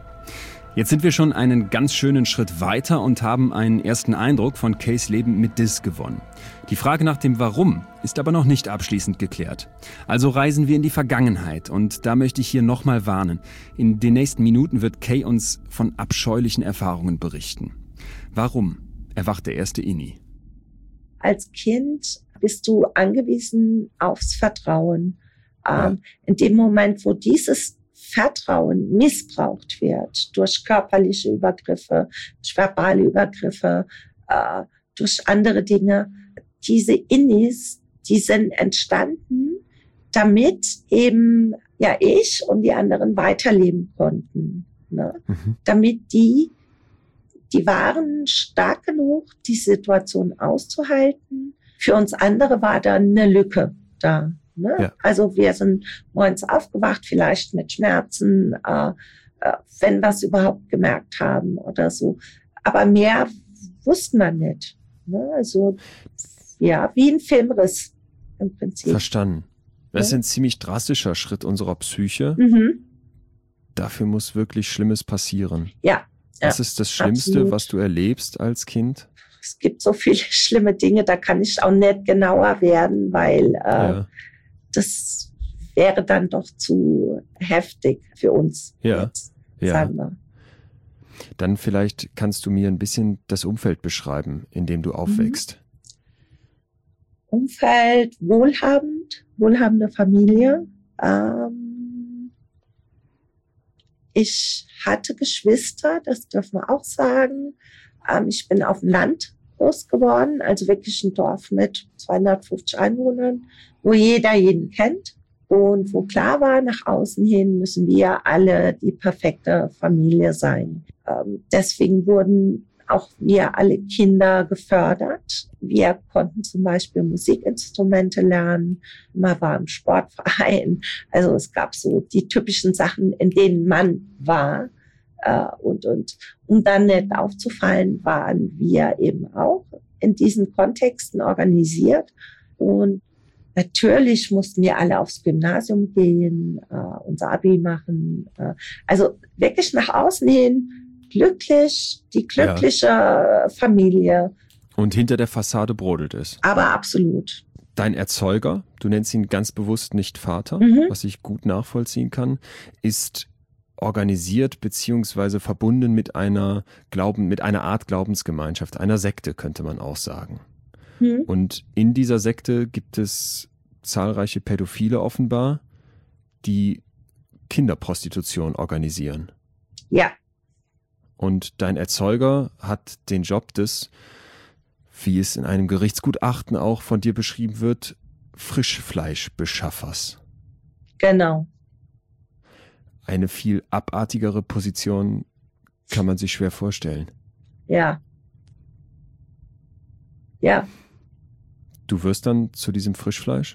Jetzt sind wir schon einen ganz schönen Schritt weiter und haben einen ersten Eindruck von Kays Leben mit DIS gewonnen. Die Frage nach dem Warum ist aber noch nicht abschließend geklärt. Also reisen wir in die Vergangenheit und da möchte ich hier nochmal warnen. In den nächsten Minuten wird Kay uns von abscheulichen Erfahrungen berichten. Warum erwacht der erste Inni? Als Kind bist du angewiesen aufs Vertrauen. In dem Moment, wo dieses Vertrauen missbraucht wird durch körperliche Übergriffe, durch verbale Übergriffe, durch andere Dinge. Diese Innis, die sind entstanden, damit eben ich und die anderen weiterleben konnten. Ne? Damit die waren stark genug, die Situation auszuhalten. Für uns andere war da eine Lücke da. Ne? Ja. Also wir sind morgens aufgewacht, vielleicht mit Schmerzen, wenn wir es überhaupt gemerkt haben oder so. Aber mehr wussten wir nicht. Ne? Also wie ein Filmriss im Prinzip. Verstanden. Das ist ein ziemlich drastischer Schritt unserer Psyche. Dafür muss wirklich Schlimmes passieren. Ja. Was ist das Schlimmste, absolut, was du erlebst als Kind? Es gibt so viele schlimme Dinge, da kann ich auch nicht genauer werden, weil das wäre dann doch zu heftig für uns. Jetzt, sagen wir. Dann vielleicht kannst du mir ein bisschen das Umfeld beschreiben, in dem du aufwächst. Umfeld wohlhabende Familie. Ich hatte Geschwister, das dürfen wir auch sagen. Ich bin auf dem Land groß geworden, also wirklich ein Dorf mit 250 Einwohnern, wo jeder jeden kennt und wo klar war, nach außen hin müssen wir alle die perfekte Familie sein. Deswegen wurden auch wir alle Kinder gefördert. Wir konnten zum Beispiel Musikinstrumente lernen, man war im Sportverein, also es gab so die typischen Sachen, in denen man war. Und um dann nicht aufzufallen, waren wir eben auch in diesen Kontexten organisiert. Und natürlich mussten wir alle aufs Gymnasium gehen, unser Abi machen. Also wirklich nach außen hin glücklich, die glückliche Familie. Und hinter der Fassade brodelt es. Aber absolut. Dein Erzeuger, du nennst ihn ganz bewusst nicht Vater, was ich gut nachvollziehen kann, ist organisiert beziehungsweise verbunden mit einer Art Glaubensgemeinschaft, einer Sekte, könnte man auch sagen. Und in dieser Sekte gibt es zahlreiche Pädophile offenbar, die Kinderprostitution organisieren. Ja. Und dein Erzeuger hat den Job des, wie es in einem Gerichtsgutachten auch von dir beschrieben wird, Frischfleischbeschaffers. Genau. Eine viel abartigere Position kann man sich schwer vorstellen. Ja. Ja. Du wirst dann zu diesem Frischfleisch?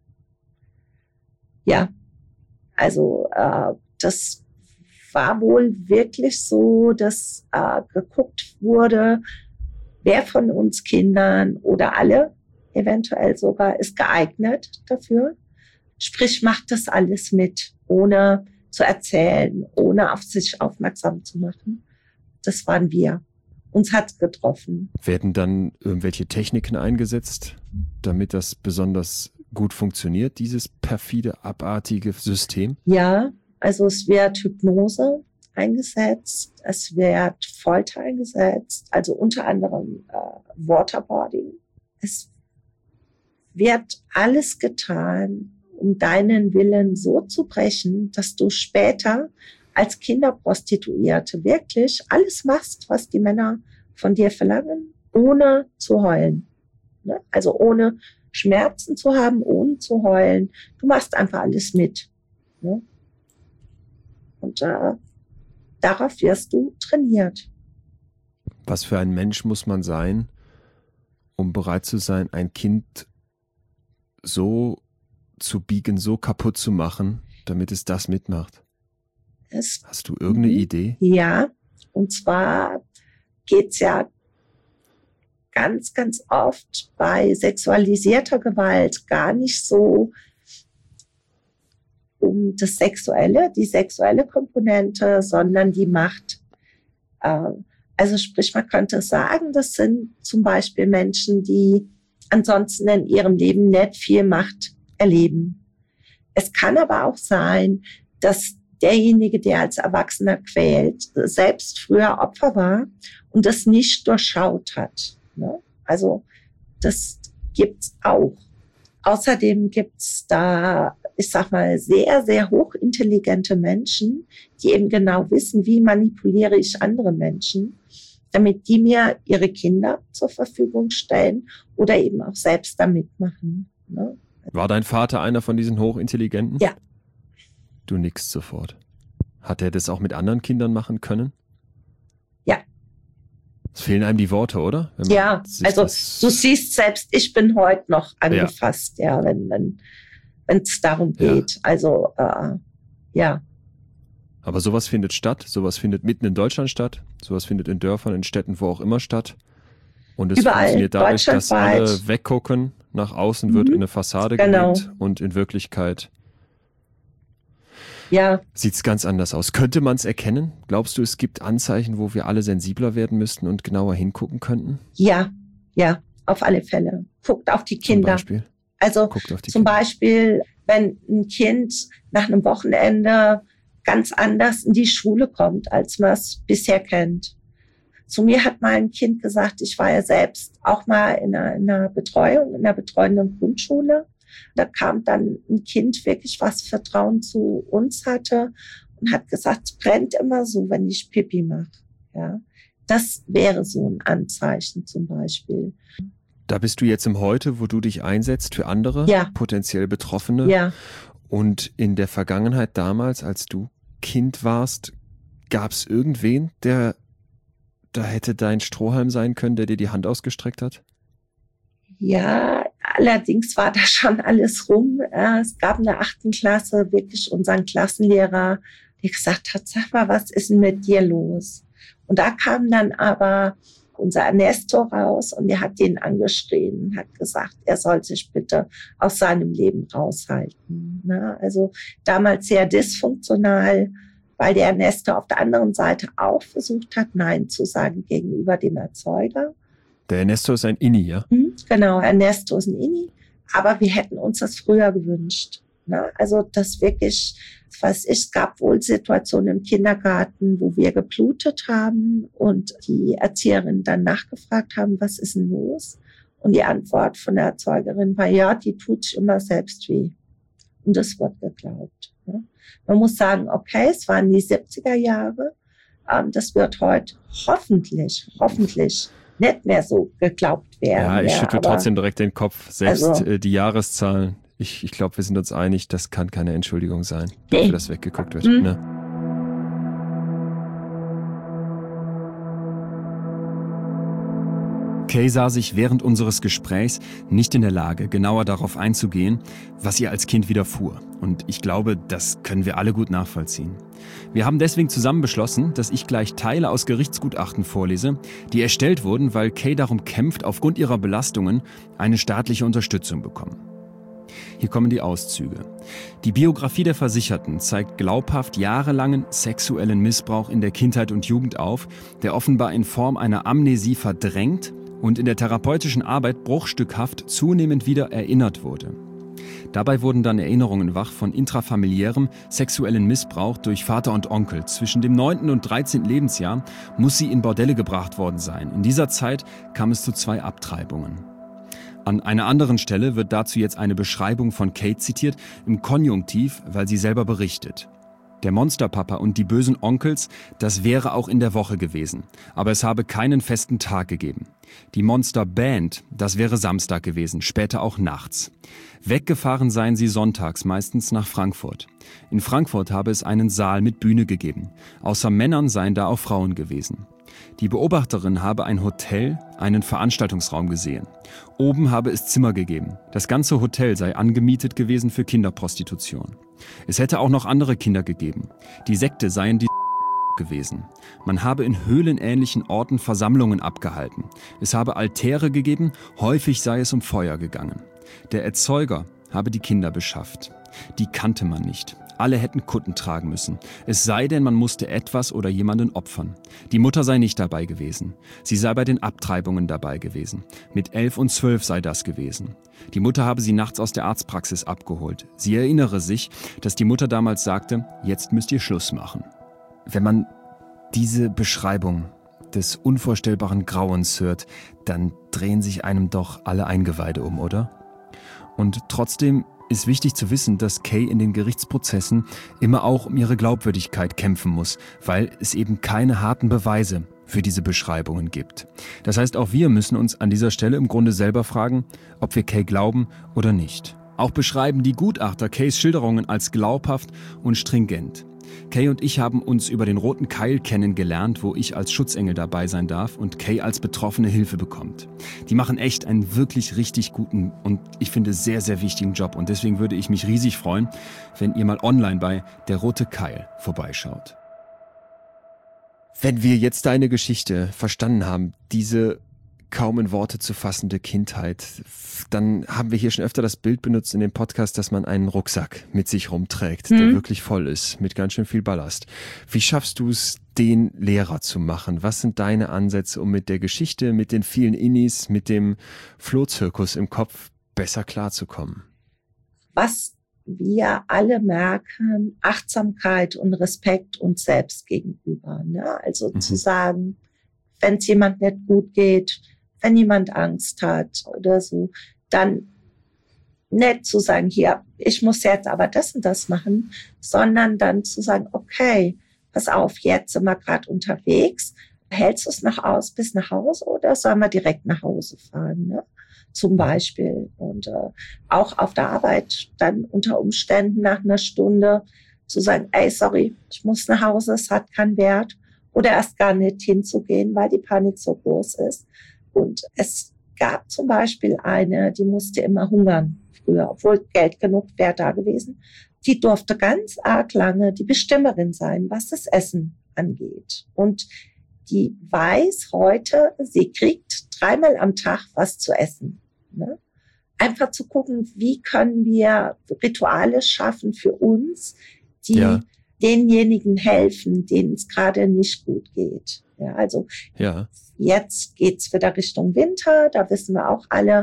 Ja. Also das war wohl wirklich so, dass geguckt wurde, wer von uns Kindern oder alle eventuell sogar ist geeignet dafür. Sprich, macht das alles mit, ohne zu erzählen, ohne auf sich aufmerksam zu machen. Das waren wir. Uns hat's getroffen. Werden dann irgendwelche Techniken eingesetzt, damit das besonders gut funktioniert, dieses perfide, abartige System? Ja, also es wird Hypnose eingesetzt, es wird Folter eingesetzt, also unter anderem Waterboarding. Es wird alles getan, um deinen Willen so zu brechen, dass du später als Kinderprostituierte wirklich alles machst, was die Männer von dir verlangen, ohne zu heulen. Ne? Also ohne Schmerzen zu haben, ohne zu heulen. Du machst einfach alles mit. Ne? Und darauf wirst du trainiert. Was für ein Mensch muss man sein, um bereit zu sein, ein Kind so zu biegen, so kaputt zu machen, damit es das mitmacht? Hast du irgendeine Idee? Ja, und zwar geht's ja ganz, ganz oft bei sexualisierter Gewalt gar nicht so um das Sexuelle, die sexuelle Komponente, sondern die Macht. Also sprich, man könnte sagen, das sind zum Beispiel Menschen, die ansonsten in ihrem Leben nicht viel Macht erleben. Es kann aber auch sein, dass derjenige, der als Erwachsener quält, selbst früher Opfer war und das nicht durchschaut hat. Ne? Also das gibt's auch. Außerdem gibt's da, ich sag mal, sehr, sehr hochintelligente Menschen, die eben genau wissen, wie manipuliere ich andere Menschen, damit die mir ihre Kinder zur Verfügung stellen oder eben auch selbst damit machen. Ne? War dein Vater einer von diesen Hochintelligenten? Ja. Du nickst sofort. Hat er das auch mit anderen Kindern machen können? Ja. Es fehlen einem die Worte, oder? Ja, also du siehst selbst, ich bin heute noch angefasst, ja wenn es darum geht. Ja. Also, ja. Aber sowas findet statt, sowas findet mitten in Deutschland statt, sowas findet in Dörfern, in Städten, wo auch immer statt. Und es überall, funktioniert dadurch, dass alle weggucken, nach außen wird in eine Fassade gelegt und in Wirklichkeit sieht es ganz anders aus. Könnte man es erkennen? Glaubst du, es gibt Anzeichen, wo wir alle sensibler werden müssten und genauer hingucken könnten? Ja, auf alle Fälle. Guckt auf die Kinder. Zum Beispiel? Also zum Beispiel, wenn ein Kind nach einem Wochenende ganz anders in die Schule kommt, als man es bisher kennt. Zu mir hat mal ein Kind gesagt, ich war ja selbst auch mal in einer Betreuung, in einer betreuenden Grundschule. Da kam dann ein Kind wirklich, was Vertrauen zu uns hatte und hat gesagt, es brennt immer so, wenn ich Pipi mache. Ja, das wäre so ein Anzeichen zum Beispiel. Da bist du jetzt im Heute, wo du dich einsetzt für andere, potenziell Betroffene. Ja. Und in der Vergangenheit damals, als du Kind warst, gab es irgendwen, der da hätte dein Strohhalm sein können, der dir die Hand ausgestreckt hat? Ja, allerdings war da schon alles rum. Es gab in der 8. Klasse wirklich unseren Klassenlehrer, der gesagt hat, sag mal, was ist denn mit dir los? Und da kam dann aber unser Ernesto raus und der hat den angeschrien und hat gesagt, er soll sich bitte aus seinem Leben raushalten. Also damals sehr dysfunktional, weil der Ernesto auf der anderen Seite auch versucht hat, Nein zu sagen gegenüber dem Erzeuger. Der Ernesto ist ein Inni, ja? Genau, Ernesto ist ein Inni, aber wir hätten uns das früher gewünscht. Also das wirklich, es gab wohl Situationen im Kindergarten, wo wir geblutet haben und die Erzieherin dann nachgefragt haben, was ist denn los? Und die Antwort von der Erzeugerin war, ja, die tut sich immer selbst weh. Und das wird geglaubt. Man muss sagen, okay, es waren die 70er Jahre. Das wird heute hoffentlich nicht mehr so geglaubt werden. Ja, ich schüttle trotzdem direkt den Kopf. Selbst also, die Jahreszahlen, ich glaube, wir sind uns einig, das kann keine Entschuldigung sein, dafür, dass weggeguckt wird. Ne? Kay sah sich während unseres Gesprächs nicht in der Lage, genauer darauf einzugehen, was ihr als Kind widerfuhr. Und ich glaube, das können wir alle gut nachvollziehen. Wir haben deswegen zusammen beschlossen, dass ich gleich Teile aus Gerichtsgutachten vorlese, die erstellt wurden, weil Kay darum kämpft, aufgrund ihrer Belastungen eine staatliche Unterstützung bekommen. Hier kommen die Auszüge. Die Biografie der Versicherten zeigt glaubhaft jahrelangen sexuellen Missbrauch in der Kindheit und Jugend auf, der offenbar in Form einer Amnesie verdrängt und in der therapeutischen Arbeit bruchstückhaft zunehmend wieder erinnert wurde. Dabei wurden dann Erinnerungen wach von intrafamiliärem sexuellen Missbrauch durch Vater und Onkel. Zwischen dem 9. und 13. Lebensjahr muss sie in Bordelle gebracht worden sein. In dieser Zeit kam es zu 2 Abtreibungen. An einer anderen Stelle wird dazu jetzt eine Beschreibung von Kate zitiert, im Konjunktiv, weil sie selber berichtet. Der Monsterpapa und die bösen Onkels, das wäre auch in der Woche gewesen. Aber es habe keinen festen Tag gegeben. Die Monsterband, das wäre Samstag gewesen, später auch nachts. Weggefahren seien sie sonntags, meistens nach Frankfurt. In Frankfurt habe es einen Saal mit Bühne gegeben. Außer Männern seien da auch Frauen gewesen. Die Beobachterin habe ein Hotel, einen Veranstaltungsraum gesehen. Oben habe es Zimmer gegeben. Das ganze Hotel sei angemietet gewesen für Kinderprostitution. Es hätte auch noch andere Kinder gegeben. Die Sekte seien die gewesen. Man habe in höhlenähnlichen Orten Versammlungen abgehalten. Es habe Altäre gegeben, häufig sei es um Feuer gegangen. Der Erzeuger habe die Kinder beschafft. Die kannte man nicht. Alle hätten Kutten tragen müssen. Es sei denn, man musste etwas oder jemanden opfern. Die Mutter sei nicht dabei gewesen. Sie sei bei den Abtreibungen dabei gewesen. Mit 11 und 12 sei das gewesen. Die Mutter habe sie nachts aus der Arztpraxis abgeholt. Sie erinnere sich, dass die Mutter damals sagte, jetzt müsst ihr Schluss machen. Wenn man diese Beschreibung des unvorstellbaren Grauens hört, dann drehen sich einem doch alle Eingeweide um, oder? Und trotzdem ist wichtig zu wissen, dass Kay in den Gerichtsprozessen immer auch um ihre Glaubwürdigkeit kämpfen muss, weil es eben keine harten Beweise für diese Beschreibungen gibt. Das heißt, auch wir müssen uns an dieser Stelle im Grunde selber fragen, ob wir Kay glauben oder nicht. Auch beschreiben die Gutachter Kays Schilderungen als glaubhaft und stringent. Kay und ich haben uns über den Roten Keil kennengelernt, wo ich als Schutzengel dabei sein darf und Kay als Betroffene Hilfe bekommt. Die machen echt einen wirklich richtig guten und ich finde sehr, sehr wichtigen Job. Und deswegen würde ich mich riesig freuen, wenn ihr mal online bei Der Rote Keil vorbeischaut. Wenn wir jetzt deine Geschichte verstanden haben, diese kaum in Worte zu fassende Kindheit, dann haben wir hier schon öfter das Bild benutzt in dem Podcast, dass man einen Rucksack mit sich rumträgt, der wirklich voll ist, mit ganz schön viel Ballast. Wie schaffst du es, den Lehrer zu machen? Was sind deine Ansätze, um mit der Geschichte, mit den vielen Innis, mit dem Flohzirkus im Kopf besser klarzukommen? Was wir alle merken, Achtsamkeit und Respekt uns selbst gegenüber. Ne? Also zu sagen, wenn es jemand nicht gut geht, wenn jemand Angst hat oder so, dann nicht zu sagen, hier, ich muss jetzt aber das und das machen, sondern dann zu sagen, okay, pass auf, jetzt sind wir gerade unterwegs, hältst du es noch aus bis nach Hause oder sollen wir direkt nach Hause fahren, ne? Zum Beispiel. Und auch auf der Arbeit dann unter Umständen nach einer Stunde zu sagen, ey, sorry, ich muss nach Hause, es hat keinen Wert. Oder erst gar nicht hinzugehen, weil die Panik so groß ist. Und es gab zum Beispiel eine, die musste immer hungern früher, obwohl Geld genug wäre da gewesen. Die durfte ganz arg lange die Bestimmerin sein, was das Essen angeht. Und die weiß heute, sie kriegt 3-mal am Tag was zu essen. Ne? Einfach zu gucken, wie können wir Rituale schaffen für uns, die denjenigen helfen, denen es gerade nicht gut geht. Ja, also jetzt geht's wieder Richtung Winter, da wissen wir auch alle,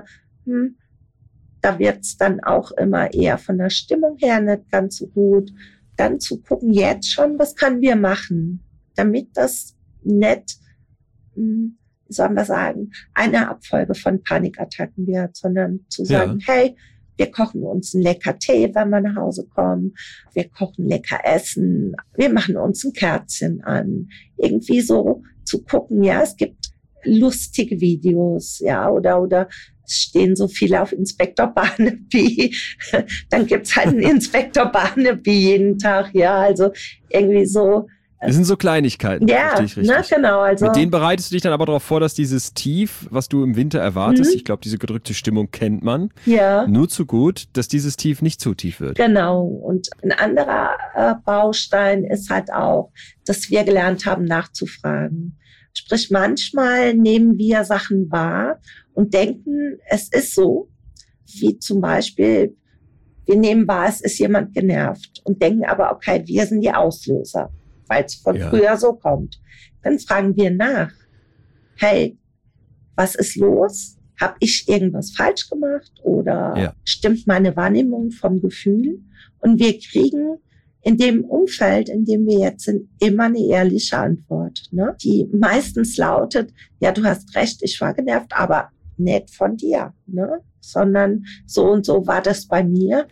da wird's dann auch immer eher von der Stimmung her nicht ganz so gut. Dann zu gucken jetzt schon, was können wir machen, damit das nicht, wie soll man sagen, eine Abfolge von Panikattacken wird, sondern zu sagen, hey, wir kochen uns einen lecker Tee, wenn wir nach Hause kommen. Wir kochen lecker Essen. Wir machen uns ein Kerzchen an. Irgendwie so zu gucken, ja, es gibt lustige Videos, ja, oder es stehen so viele auf Inspektor Barnaby, dann gibt's halt einen Inspektor Barnaby jeden Tag, ja, also irgendwie so. Das sind so Kleinigkeiten, ja, verstehe ich richtig. Ne, genau. Also, mit denen bereitest du dich dann aber darauf vor, dass dieses Tief, was du im Winter erwartest, ich glaube, diese gedrückte Stimmung kennt man, nur zu gut, dass dieses Tief nicht zu tief wird. Genau. Und ein anderer Baustein ist halt auch, dass wir gelernt haben, nachzufragen. Sprich, manchmal nehmen wir Sachen wahr und denken, es ist so, wie zum Beispiel, wir nehmen wahr, es ist jemand genervt und denken aber, okay, wir sind die Auslöser, weil es von früher so kommt. Dann fragen wir nach, hey, was ist los? Habe ich irgendwas falsch gemacht oder stimmt meine Wahrnehmung vom Gefühl? Und wir kriegen in dem Umfeld, in dem wir jetzt sind, immer eine ehrliche Antwort, ne? Die meistens lautet, ja, du hast recht, ich war genervt, aber nicht von dir, ne? Sondern so und so war das bei mir.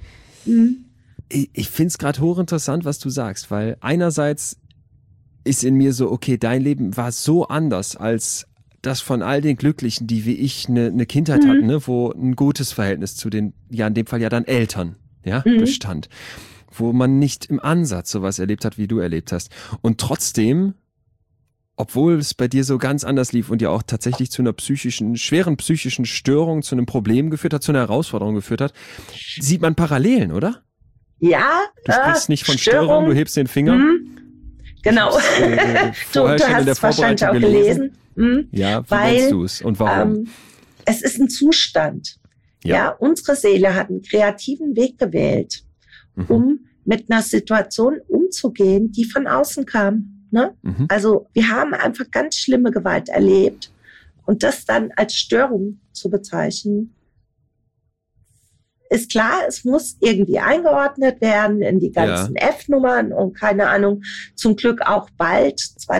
Ich finde es gerade hochinteressant, was du sagst, weil einerseits ist in mir so, okay, dein Leben war so anders als das von all den Glücklichen, die wie ich eine Kindheit hatten, ne, wo ein gutes Verhältnis zu den, ja in dem Fall ja dann Eltern, bestand, wo man nicht im Ansatz sowas erlebt hat, wie du erlebt hast. Und trotzdem, obwohl es bei dir so ganz anders lief und ja auch tatsächlich zu einer schweren psychischen Störung, zu einem Problem geführt hat, zu einer Herausforderung geführt hat, sieht man Parallelen, oder? Ja. Du sprichst nicht von Störung, du hebst den Finger. Genau. Du hast es wahrscheinlich auch gelesen. Ja, wie nennst du es und warum? Es ist ein Zustand. Ja, unsere Seele hat einen kreativen Weg gewählt, um mit einer Situation umzugehen, die von außen kam. Ne? Also wir haben einfach ganz schlimme Gewalt erlebt und das dann als Störung zu bezeichnen, ist klar, es muss irgendwie eingeordnet werden in die ganzen F-Nummern und keine Ahnung, zum Glück auch bald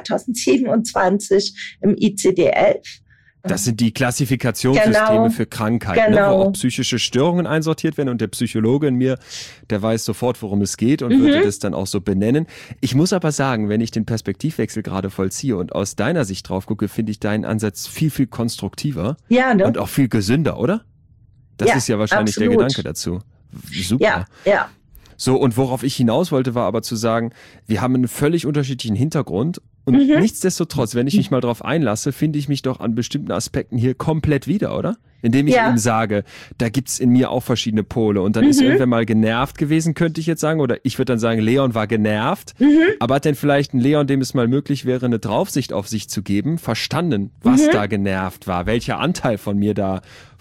2027 im ICD-11. Das sind die Klassifikationssysteme für Krankheiten, ne, wo auch psychische Störungen einsortiert werden und der Psychologe in mir, der weiß sofort, worum es geht und würde das dann auch so benennen. Ich muss aber sagen, wenn ich den Perspektivwechsel gerade vollziehe und aus deiner Sicht drauf gucke, finde ich deinen Ansatz viel, viel konstruktiver und auch viel gesünder, oder? Das ist ja wahrscheinlich der Gedanke dazu. Super. Ja. So, und worauf ich hinaus wollte, war aber zu sagen, wir haben einen völlig unterschiedlichen Hintergrund und nichtsdestotrotz, wenn ich mich mal drauf einlasse, finde ich mich doch an bestimmten Aspekten hier komplett wieder, oder? Indem ich eben sage, da gibt's in mir auch verschiedene Pole und dann ist irgendwer mal genervt gewesen, könnte ich jetzt sagen, oder ich würde dann sagen, Leon war genervt, aber hat denn vielleicht ein Leon, dem es mal möglich wäre, eine Draufsicht auf sich zu geben, verstanden, was da genervt war, welcher Anteil von mir da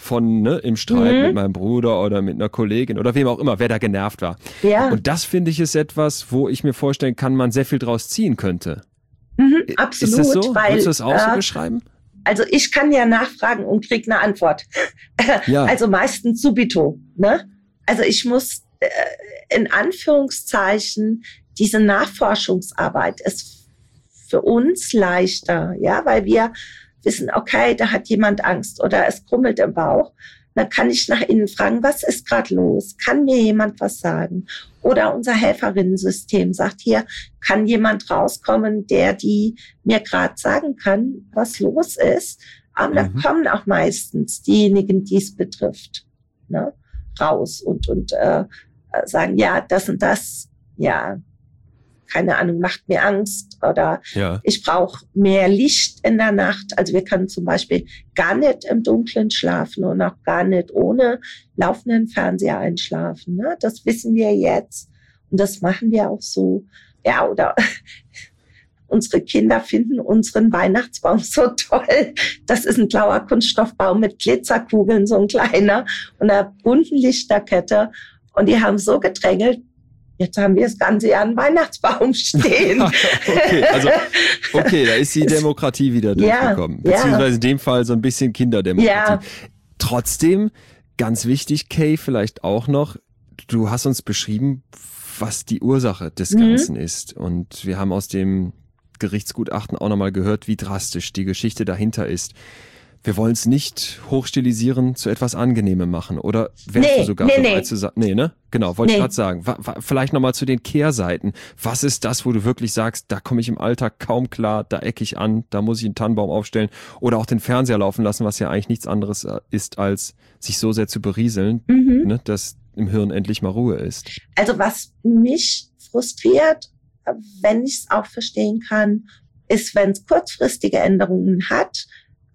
im Streit mit meinem Bruder oder mit einer Kollegin oder wem auch immer, wer da genervt war. Ja. Und das finde ich ist etwas, wo ich mir vorstellen kann, man sehr viel draus ziehen könnte. Absolut. Ist das so? Würdest du das auch so beschreiben? Also ich kann ja nachfragen und krieg eine Antwort. Also meistens subito. Ne? Also ich muss in Anführungszeichen, diese Nachforschungsarbeit ist für uns leichter, ja, weil wir wissen, okay, da hat jemand Angst oder es krummelt im Bauch. Dann kann ich nach innen fragen, was ist gerade los? Kann mir jemand was sagen? Oder unser Helferinnensystem sagt hier, kann jemand rauskommen, der die mir gerade sagen kann, was los ist? Aber dann kommen auch meistens diejenigen, die es betrifft, ne, raus und sagen, ja, das und das, ja, keine Ahnung, macht mir Angst oder ich brauche mehr Licht in der Nacht. Also wir können zum Beispiel gar nicht im Dunkeln schlafen und auch gar nicht ohne laufenden Fernseher einschlafen. Ne? Das wissen wir jetzt und das machen wir auch so. Ja, oder unsere Kinder finden unseren Weihnachtsbaum so toll. Das ist ein blauer Kunststoffbaum mit Glitzerkugeln, so ein kleiner und einer bunten Lichterkette. Und die haben so gedrängelt, jetzt haben wir das ganze Jahr einen Weihnachtsbaum stehen. Okay, da ist die Demokratie wieder durchgekommen. Beziehungsweise in dem Fall so ein bisschen Kinderdemokratie. Trotzdem, ganz wichtig, Kay, vielleicht auch noch, du hast uns beschrieben, was die Ursache des Ganzen ist. Und wir haben aus dem Gerichtsgutachten auch nochmal gehört, wie drastisch die Geschichte dahinter ist. wir wollen es nicht hochstilisieren, zu etwas Angenehmem machen. Oder wärst du sogar bereit zu sagen, ne? Genau, wollte ich gerade sagen. Vielleicht nochmal zu den Kehrseiten. Was ist das, wo du wirklich sagst, da komme ich im Alltag kaum klar, da ecke ich an, da muss ich einen Tannenbaum aufstellen oder auch den Fernseher laufen lassen, was ja eigentlich nichts anderes ist, als sich so sehr zu berieseln, ne, dass im Hirn endlich mal Ruhe ist. Also was mich frustriert, wenn ich es auch verstehen kann, ist, wenn es kurzfristige Änderungen hat,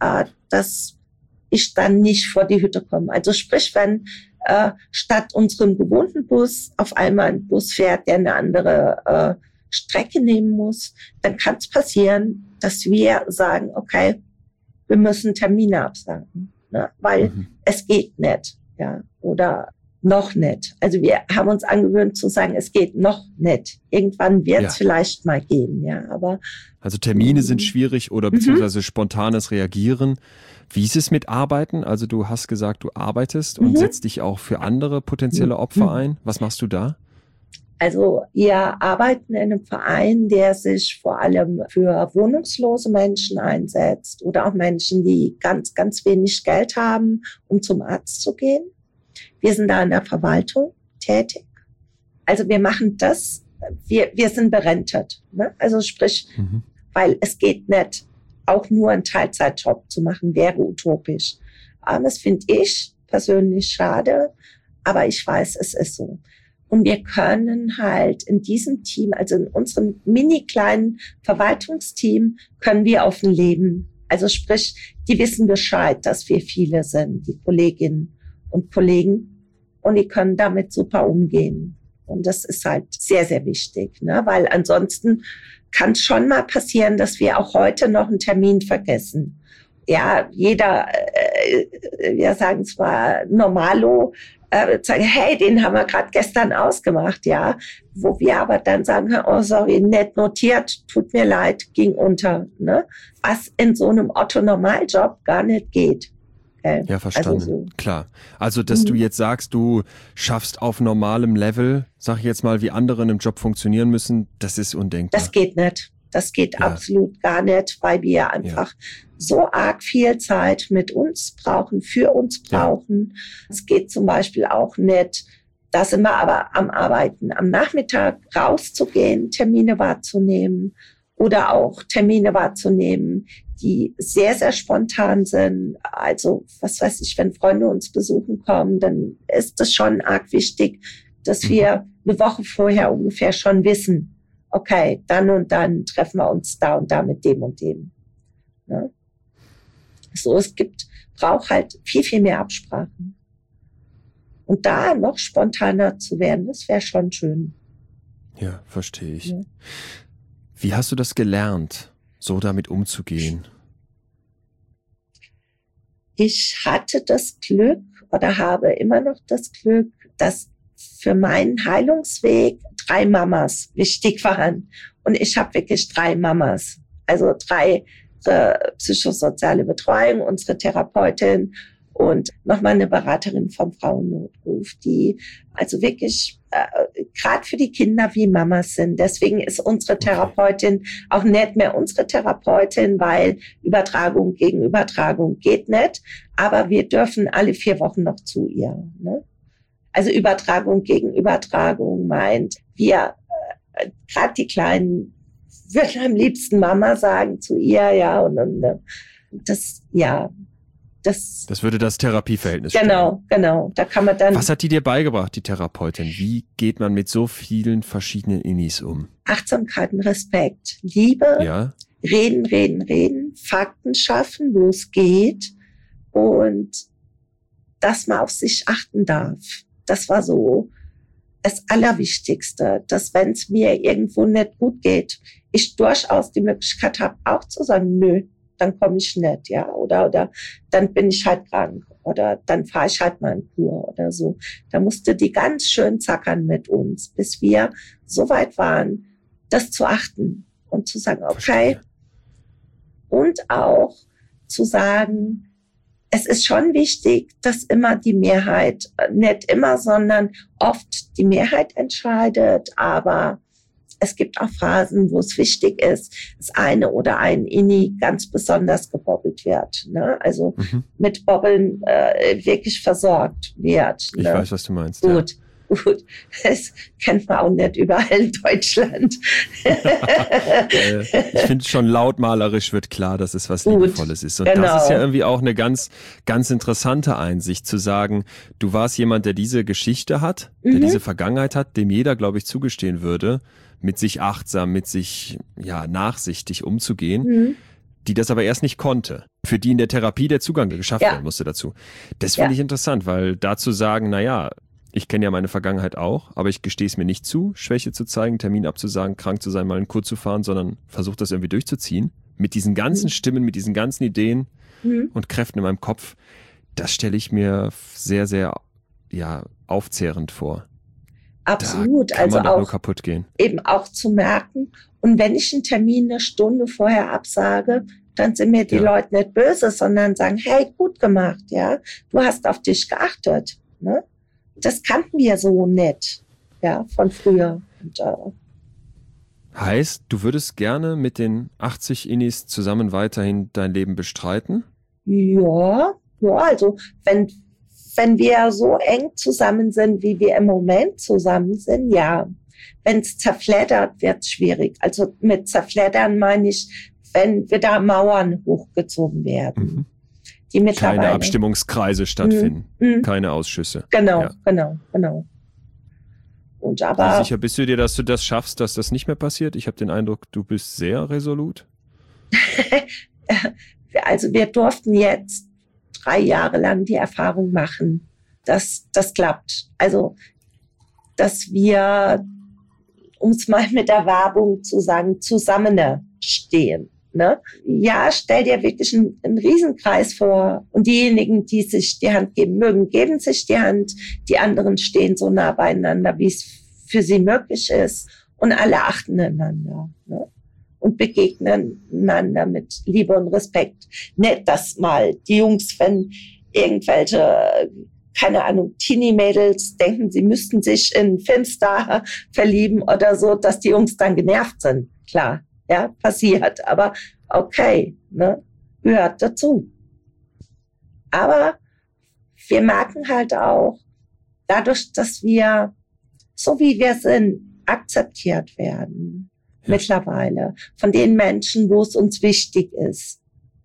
dass ich dann nicht vor die Hütte komme. Also sprich, wenn statt unserem gewohnten Bus auf einmal ein Bus fährt, der eine andere Strecke nehmen muss, dann kann es passieren, dass wir sagen, okay, wir müssen Termine absagen, ne? Weil es geht nicht, ja, oder noch nicht. Also wir haben uns angewöhnt zu sagen, es geht noch nicht. Irgendwann wird es vielleicht mal gehen, ja, aber. Also Termine sind schwierig oder beziehungsweise spontanes Reagieren. Wie ist es mit Arbeiten? Also du hast gesagt, du arbeitest und setzt dich auch für andere potenzielle Opfer ein. Was machst du da? Also wir arbeiten in einem Verein, der sich vor allem für wohnungslose Menschen einsetzt oder auch Menschen, die ganz, ganz wenig Geld haben, um zum Arzt zu gehen. Wir sind da in der Verwaltung tätig. Also wir machen das, wir sind berentet, ne? Also sprich, weil es geht nicht, auch nur einen Teilzeitjob zu machen, wäre utopisch. Das finde ich persönlich schade, aber ich weiß, es ist so. Und wir können halt in diesem Team, also in unserem mini kleinen Verwaltungsteam, können wir offen leben. Also sprich, die wissen Bescheid, dass wir viele sind, die Kolleginnen und Kollegen, und die können damit super umgehen. Und das ist halt sehr, sehr wichtig, ne? Weil ansonsten kann es schon mal passieren, dass wir auch heute noch einen Termin vergessen. Ja, jeder, wir sagen zwar Normalo, sagen, hey, den haben wir gerade gestern ausgemacht, ja. Wo wir aber dann sagen, oh sorry, nicht notiert, tut mir leid, ging unter, ne? Was in so einem Otto-Normaljob gar nicht geht. Ja, verstanden. Also so. Klar. Also, dass du jetzt sagst, du schaffst auf normalem Level, sag ich jetzt mal, wie andere in einem Job funktionieren müssen, das ist undenkbar. Das geht nicht. Das geht absolut gar nicht, weil wir einfach so arg viel Zeit mit uns brauchen, für uns brauchen. Es geht zum Beispiel auch nicht, da sind wir aber am Arbeiten, am Nachmittag rauszugehen, Termine wahrzunehmen oder auch Termine wahrzunehmen, die sehr, sehr spontan sind. Also, was weiß ich, wenn Freunde uns besuchen kommen, dann ist es schon arg wichtig, dass wir eine Woche vorher ungefähr schon wissen, okay, dann und dann treffen wir uns da und da mit dem und dem. Ja? So, braucht halt viel, viel mehr Absprachen. Und da noch spontaner zu werden, das wäre schon schön. Ja, verstehe ich. Ja. Wie hast du das gelernt, so damit umzugehen? Ich hatte das Glück oder habe immer noch das Glück, dass für meinen Heilungsweg 3 Mamas wichtig waren. Und ich habe wirklich 3 Mamas. Also 3 psychosoziale Betreuung, unsere Therapeutin und nochmal eine Beraterin vom Frauennotruf, die also wirklich gerade für die Kinder wie Mamas sind. Deswegen ist unsere Therapeutin auch nicht mehr unsere Therapeutin, weil Übertragung gegen Übertragung geht nicht. Aber wir dürfen alle 4 Wochen noch zu ihr. Ne? Also Übertragung gegen Übertragung meint, wir, gerade die Kleinen, würden am liebsten Mama sagen zu ihr, ja, und das, ja. Das würde das Therapieverhältnis stellen. Genau. Da kann man dann. Was hat die dir beigebracht, die Therapeutin? Wie geht man mit so vielen verschiedenen Innis um? Achtsamkeit und Respekt, Liebe, reden, Fakten schaffen, wo es geht und dass man auf sich achten darf. Das war so das Allerwichtigste, dass wenn es mir irgendwo nicht gut geht, ich durchaus die Möglichkeit habe, auch zu sagen, nö, dann komme ich nicht, ja, oder dann bin ich halt krank oder dann fahre ich halt mal in Kur oder so. Da musste die ganz schön zackern mit uns, bis wir so weit waren, das zu achten und zu sagen, okay. Und auch zu sagen, es ist schon wichtig, dass immer die Mehrheit, nicht immer, sondern oft die Mehrheit entscheidet, aber es gibt auch Phasen, wo es wichtig ist, dass eine oder ein Inni ganz besonders gebobbelt wird. Ne? Also mit Bobbeln wirklich versorgt wird. Ich ne? weiß, was du meinst. Gut. Das kennt man auch nicht überall in Deutschland. Ich finde schon lautmalerisch wird klar, dass es was Liebevolles ist. Und das ist ja irgendwie auch eine ganz, ganz interessante Einsicht, zu sagen, du warst jemand, der diese Geschichte hat, der diese Vergangenheit hat, dem jeder, glaube ich, zugestehen würde, mit sich achtsam, mit sich nachsichtig umzugehen, die das aber erst nicht konnte. Für die in der Therapie der Zugang geschafft werden musste dazu. Das finde ich interessant, weil dazu sagen, ich kenne ja meine Vergangenheit auch, aber ich gestehe es mir nicht zu, Schwäche zu zeigen, Termin abzusagen, krank zu sein, mal in Kurs zu fahren, sondern versuche das irgendwie durchzuziehen. Mit diesen ganzen Stimmen, mit diesen ganzen Ideen und Kräften in meinem Kopf. Das stelle ich mir sehr, sehr aufzehrend vor. Absolut. Da kann also man doch auch nur kaputt gehen. Eben auch zu merken. Und wenn ich einen Termin eine Stunde vorher absage, dann sind mir die Leute nicht böse, sondern sagen, hey, gut gemacht, ja. Du hast auf dich geachtet, ne? Das kannten wir so nicht, von früher. Und, heißt, du würdest gerne mit den 80 Innis zusammen weiterhin dein Leben bestreiten? Ja, also wenn wir so eng zusammen sind, wie wir im Moment zusammen sind, ja. Wenn es zerfleddert, wird es schwierig. Also mit zerfleddern meine ich, wenn wir da Mauern hochgezogen werden. Die mittlerweile keine Abstimmungskreise stattfinden, keine Ausschüsse. Genau. Und aber wie sicher bist du dir, dass du das schaffst, dass das nicht mehr passiert? Ich habe den Eindruck, du bist sehr resolut. Also wir durften jetzt 3 Jahre lang die Erfahrung machen, dass das klappt. Also dass wir, um es mal mit der Werbung zu sagen, zusammenstehen. Ne? Ja, stell dir wirklich einen Riesenkreis vor. Und diejenigen, die sich die Hand geben mögen, geben sich die Hand. Die anderen stehen so nah beieinander, wie es für sie möglich ist. Und alle achten einander. Ne? Und begegnen einander mit Liebe und Respekt. Nicht, dass mal die Jungs, wenn irgendwelche, keine Ahnung, Teenie-Mädels denken, sie müssten sich in einen Filmstar verlieben oder so, dass die Jungs dann genervt sind. Klar. Ja, passiert, aber okay, ne, gehört dazu. Aber wir merken halt auch, dadurch, dass wir, so wie wir sind, akzeptiert werden, mittlerweile, von den Menschen, wo es uns wichtig ist.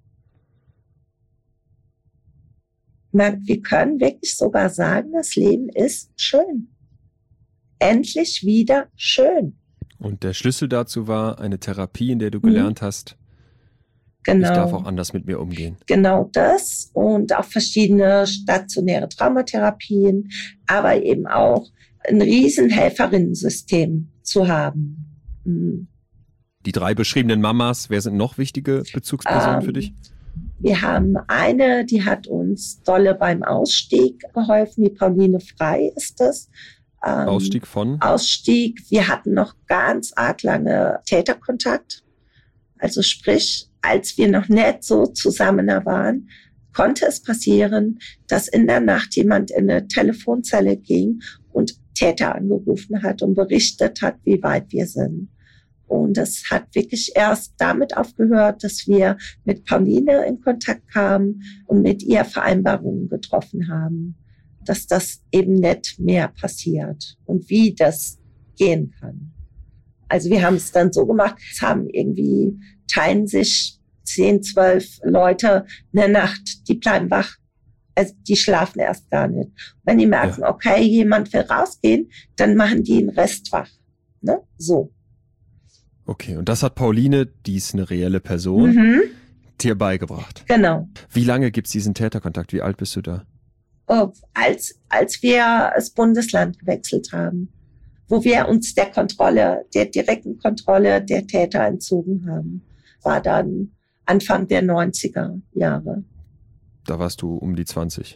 Wir können wirklich sogar sagen, das Leben ist schön. Endlich wieder schön. Und der Schlüssel dazu war eine Therapie, in der du gelernt hast, ich darf auch anders mit mir umgehen. Genau das und auch verschiedene stationäre Traumatherapien, aber eben auch ein riesen Helferinnensystem zu haben. Die 3 beschriebenen Mamas, wer sind noch wichtige Bezugspersonen für dich? Wir haben eine, die hat uns dolle beim Ausstieg geholfen, die Pauline Frei ist das. Ausstieg von? Ausstieg. Wir hatten noch ganz arg lange Täterkontakt. Also sprich, als wir noch nicht so zusammen waren, konnte es passieren, dass in der Nacht jemand in eine Telefonzelle ging und Täter angerufen hat und berichtet hat, wie weit wir sind. Und es hat wirklich erst damit aufgehört, dass wir mit Pauline in Kontakt kamen und mit ihr Vereinbarungen getroffen haben, dass das eben nicht mehr passiert und wie das gehen kann. Also wir haben es dann so gemacht, teilen sich 10, 12 Leute eine Nacht, die bleiben wach. Also die schlafen erst gar nicht. Wenn die merken, okay, jemand will rausgehen, dann machen die den Rest wach. Ne? So. Okay, und das hat Pauline, die ist eine reelle Person, dir beigebracht. Genau. Wie lange gibt's diesen Täterkontakt? Wie alt bist du da? Als wir das Bundesland gewechselt haben, wo wir uns der direkten Kontrolle der Täter entzogen haben, war dann Anfang der 90er Jahre. Da warst du um die 20.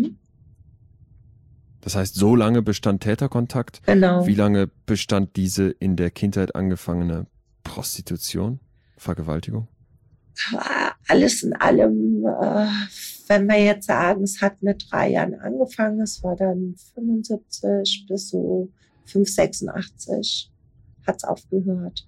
Das heißt, so lange bestand Täterkontakt? Genau. Wie lange bestand diese in der Kindheit angefangene Prostitution, Vergewaltigung? Alles in allem, wenn wir jetzt sagen, es hat mit 3 Jahren angefangen, es war dann 75 bis so 5, 86. hat es aufgehört.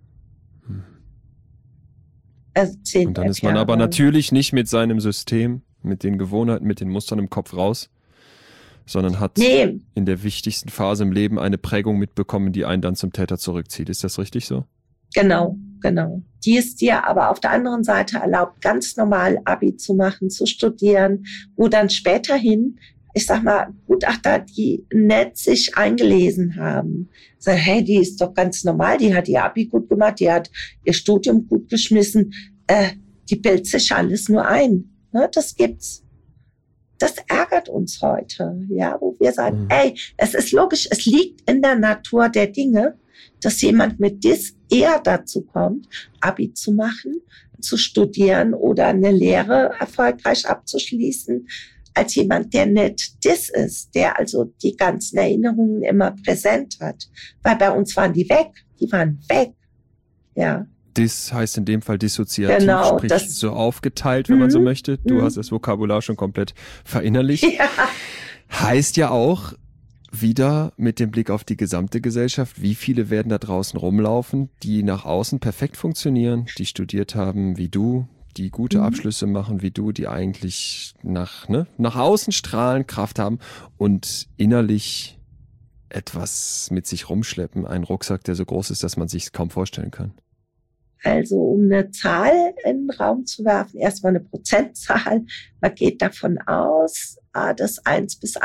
Also 10, und dann ist man aber natürlich nicht mit seinem System, mit den Gewohnheiten, mit den Mustern im Kopf raus, sondern hat in der wichtigsten Phase im Leben eine Prägung mitbekommen, die einen dann zum Täter zurückzieht. Ist das richtig so? Genau. Die es dir aber auf der anderen Seite erlaubt, ganz normal Abi zu machen, zu studieren, wo dann späterhin, ich sag mal, Gutachter, die nett sich eingelesen haben, sagen, hey, die ist doch ganz normal, die hat ihr Abi gut gemacht, die hat ihr Studium gut geschmissen, die bildet sich alles nur ein. Ne, das gibt's. Das ärgert uns heute, ja, wo wir sagen, es ist logisch, es liegt in der Natur der Dinge, dass jemand mit DIS eher dazu kommt, Abi zu machen, zu studieren oder eine Lehre erfolgreich abzuschließen, als jemand, der nicht DIS ist, der also die ganzen Erinnerungen immer präsent hat. Weil bei uns waren die waren weg, ja. DIS heißt in dem Fall dissoziativ, genau, sprich so aufgeteilt, wenn man so möchte. Du hast das Vokabular schon komplett verinnerlicht. Ja. Heißt ja auch, wieder mit dem Blick auf die gesamte Gesellschaft, wie viele werden da draußen rumlaufen, die nach außen perfekt funktionieren, die studiert haben wie du, die gute Abschlüsse machen wie du, die eigentlich nach außen strahlen, Kraft haben und innerlich etwas mit sich rumschleppen, einen Rucksack, der so groß ist, dass man sich kaum vorstellen kann. Also um eine Zahl in den Raum zu werfen, erstmal eine Prozentzahl. Man geht davon aus, dass 1 bis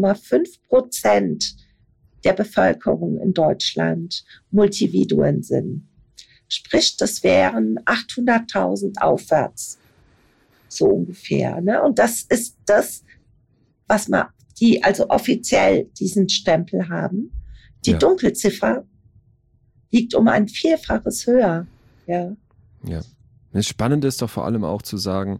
1,5% der Bevölkerung in Deutschland Multividuen sind. Sprich, das wären 800.000 aufwärts, so ungefähr. Ne? Und das ist das, was die also offiziell diesen Stempel haben. Die Dunkelziffer liegt um ein Vielfaches höher. Ja. Das Spannende ist doch vor allem auch zu sagen,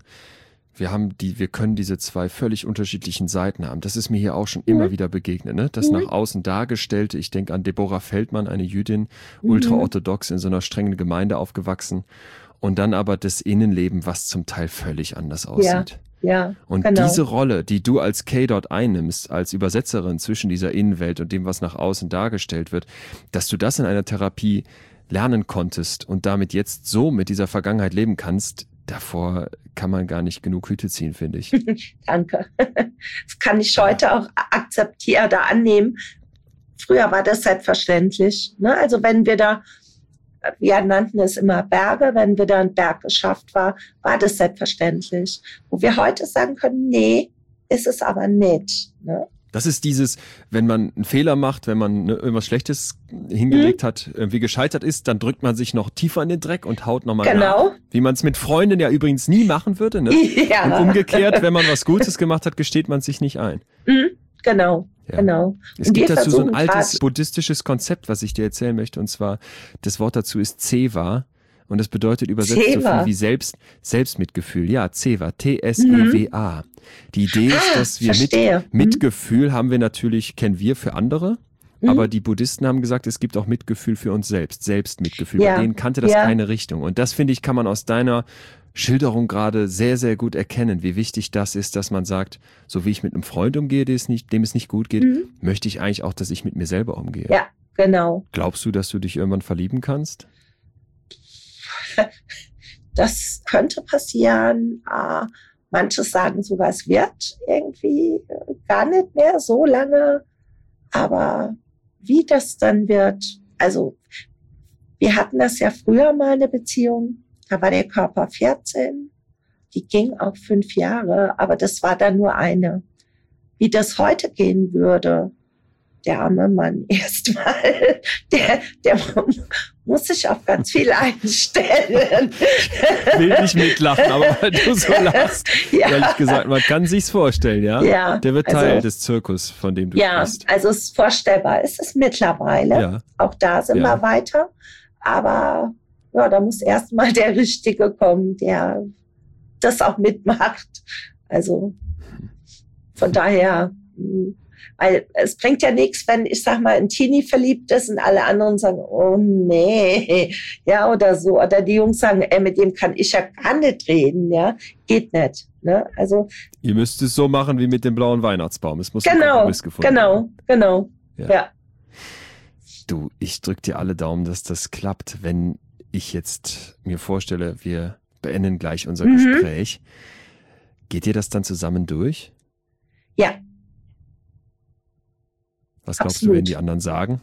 wir können diese zwei völlig unterschiedlichen Seiten haben. Das ist mir hier auch schon immer wieder begegnet, ne? Das nach außen Dargestellte, ich denke an Deborah Feldmann, eine Jüdin, ultraorthodox in so einer strengen Gemeinde aufgewachsen und dann aber das Innenleben, was zum Teil völlig anders aussieht. Ja, und diese Rolle, die du als Kay dort einnimmst, als Übersetzerin zwischen dieser Innenwelt und dem, was nach außen dargestellt wird, dass du das in einer Therapie lernen konntest und damit jetzt so mit dieser Vergangenheit leben kannst, davor kann man gar nicht genug Hüte ziehen, finde ich. Danke. Das kann ich heute auch akzeptieren oder annehmen. Früher war das selbstverständlich. Ne? Also wenn wir nannten es immer Berge, wenn wir da einen Berg geschafft war das selbstverständlich. Wo wir heute sagen können, nee, ist es aber nicht. Ne? Das ist dieses, wenn man einen Fehler macht, wenn man irgendwas Schlechtes hingelegt hat, irgendwie gescheitert ist, dann drückt man sich noch tiefer in den Dreck und haut nochmal nach. Wie man es mit Freunden ja übrigens nie machen würde. Ne? Ja. Und umgekehrt, wenn man was Gutes gemacht hat, gesteht man sich nicht ein. Genau. Es gibt dazu so ein altes buddhistisches Konzept, was ich dir erzählen möchte, und zwar, das Wort dazu ist Zewa. Und das bedeutet übersetzt so viel wie Selbstmitgefühl. Ja, Zewa, T-S-E-W-A. Die Idee ist, dass wir Mitgefühl kennen wir für andere. Aber die Buddhisten haben gesagt, es gibt auch Mitgefühl für uns selbst. Selbstmitgefühl. Bei denen kannte das keine Richtung. Und das, finde ich, kann man aus deiner Schilderung gerade sehr, sehr gut erkennen, wie wichtig das ist, dass man sagt, so wie ich mit einem Freund umgehe, dem es nicht gut geht, möchte ich eigentlich auch, dass ich mit mir selber umgehe. Ja, genau. Glaubst du, dass du dich irgendwann verlieben kannst? Das könnte passieren. Manche sagen sogar, es wird irgendwie gar nicht mehr so lange. Aber wie das dann wird, also wir hatten das ja früher mal eine Beziehung, da war der Körper 14, die ging auch 5 Jahre, aber das war dann nur eine. Wie das heute gehen würde, der arme Mann erstmal, der muss sich auf ganz viel einstellen. Ich will nicht mitlachen, aber weil du so lachst, ehrlich gesagt, man kann sich's vorstellen, ja? Der wird Teil des Zirkus, von dem du sprichst. Ja, also es ist vorstellbar, es ist mittlerweile. Ja. Auch da sind wir weiter. Aber da muss erstmal der Richtige kommen, der das auch mitmacht. Also von daher... Weil es bringt ja nichts, wenn, ich sag mal, ein Teenie verliebt ist und alle anderen sagen, oh nee, ja, oder so. Oder die Jungs sagen, mit dem kann ich ja gar nicht reden, ja. Geht nicht, ne? Also. Ihr müsst es so machen wie mit dem blauen Weihnachtsbaum. Es muss ein Kompromiss gefunden werden. Genau. Ja. Du, ich drücke dir alle Daumen, dass das klappt. Wenn ich jetzt mir vorstelle, wir beenden gleich unser Gespräch, geht ihr das dann zusammen durch? Ja. Was glaubst du, werden die anderen sagen?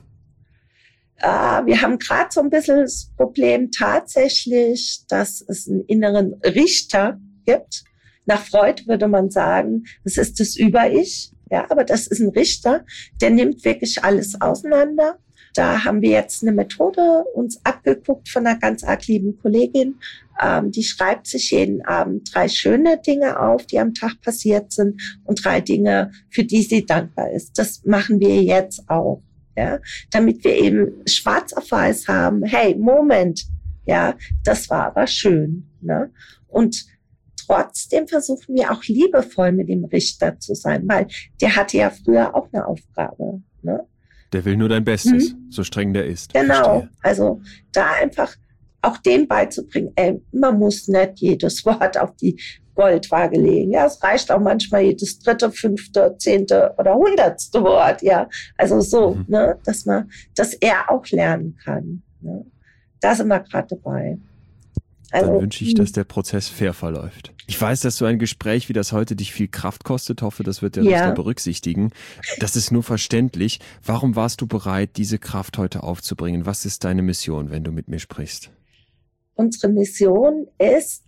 Wir haben gerade so ein bisschen das Problem tatsächlich, dass es einen inneren Richter gibt. Nach Freud würde man sagen, das ist das Über-Ich. Ja, aber das ist ein Richter, der nimmt wirklich alles auseinander. Da haben wir jetzt eine Methode uns abgeguckt von einer ganz arg lieben Kollegin. Die schreibt sich jeden Abend 3 schöne Dinge auf, die am Tag passiert sind und 3 Dinge, für die sie dankbar ist. Das machen wir jetzt auch, ja, damit wir eben schwarz auf weiß haben. Hey, Moment, ja, das war aber schön, ne? Und trotzdem versuchen wir auch liebevoll mit dem Richter zu sein, weil der hatte ja früher auch eine Aufgabe, ne? Der will nur dein Bestes, so streng der ist. Genau, Verstehe. also da einfach auch dem beizubringen, man muss nicht jedes Wort auf die Goldwaage legen. Ja, es reicht auch manchmal jedes 3., 5., 10. oder 100. Wort, ja. Also so, ne, dass er auch lernen kann. Ne? Da sind wir gerade dabei. Also, dann wünsche ich, dass der Prozess fair verläuft. Ich weiß, dass so ein Gespräch wie das heute dich viel Kraft kostet. Hoffe, das wird der Richter berücksichtigen. Das ist nur verständlich. Warum warst du bereit, diese Kraft heute aufzubringen? Was ist deine Mission, wenn du mit mir sprichst? Unsere Mission ist,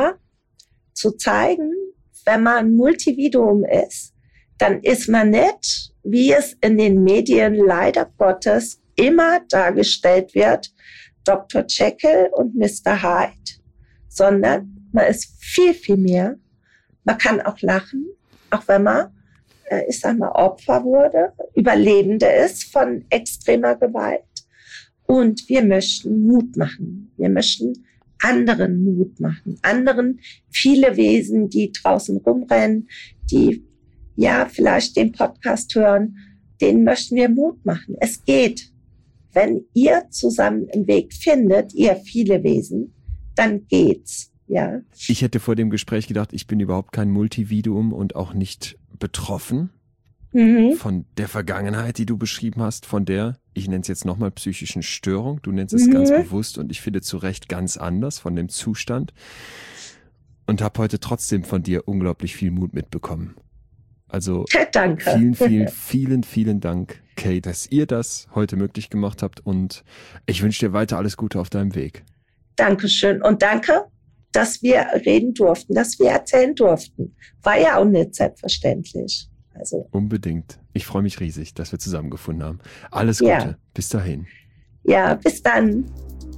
zu zeigen, wenn man Multividuum ist, dann ist man nicht, wie es in den Medien leider Gottes immer dargestellt wird, Dr. Jekyll und Mr. Hyde, sondern man ist viel, viel mehr. Man kann auch lachen, auch wenn man, ich sag mal, Opfer wurde, Überlebende ist von extremer Gewalt. Und wir möchten Mut machen. Wir möchten anderen Mut machen. Anderen, viele Wesen, die draußen rumrennen, die ja vielleicht den Podcast hören, denen möchten wir Mut machen. Es geht. Wenn ihr zusammen einen Weg findet, ihr viele Wesen, dann geht's, ja. Ich hätte vor dem Gespräch gedacht, ich bin überhaupt kein Multividuum und auch nicht betroffen von der Vergangenheit, die du beschrieben hast, von der, ich nenne es jetzt nochmal psychischen Störung, du nennst es ganz bewusst und ich finde zu Recht ganz anders von dem Zustand und habe heute trotzdem von dir unglaublich viel Mut mitbekommen. Also danke. Vielen Dank, Kay, dass ihr das heute möglich gemacht habt und ich wünsche dir weiter alles Gute auf deinem Weg. Dankeschön und danke, dass wir reden durften, dass wir erzählen durften. War ja auch nicht selbstverständlich. Also. Unbedingt. Ich freue mich riesig, dass wir zusammengefunden haben. Alles Gute. Ja. Bis dahin. Ja, bis dann.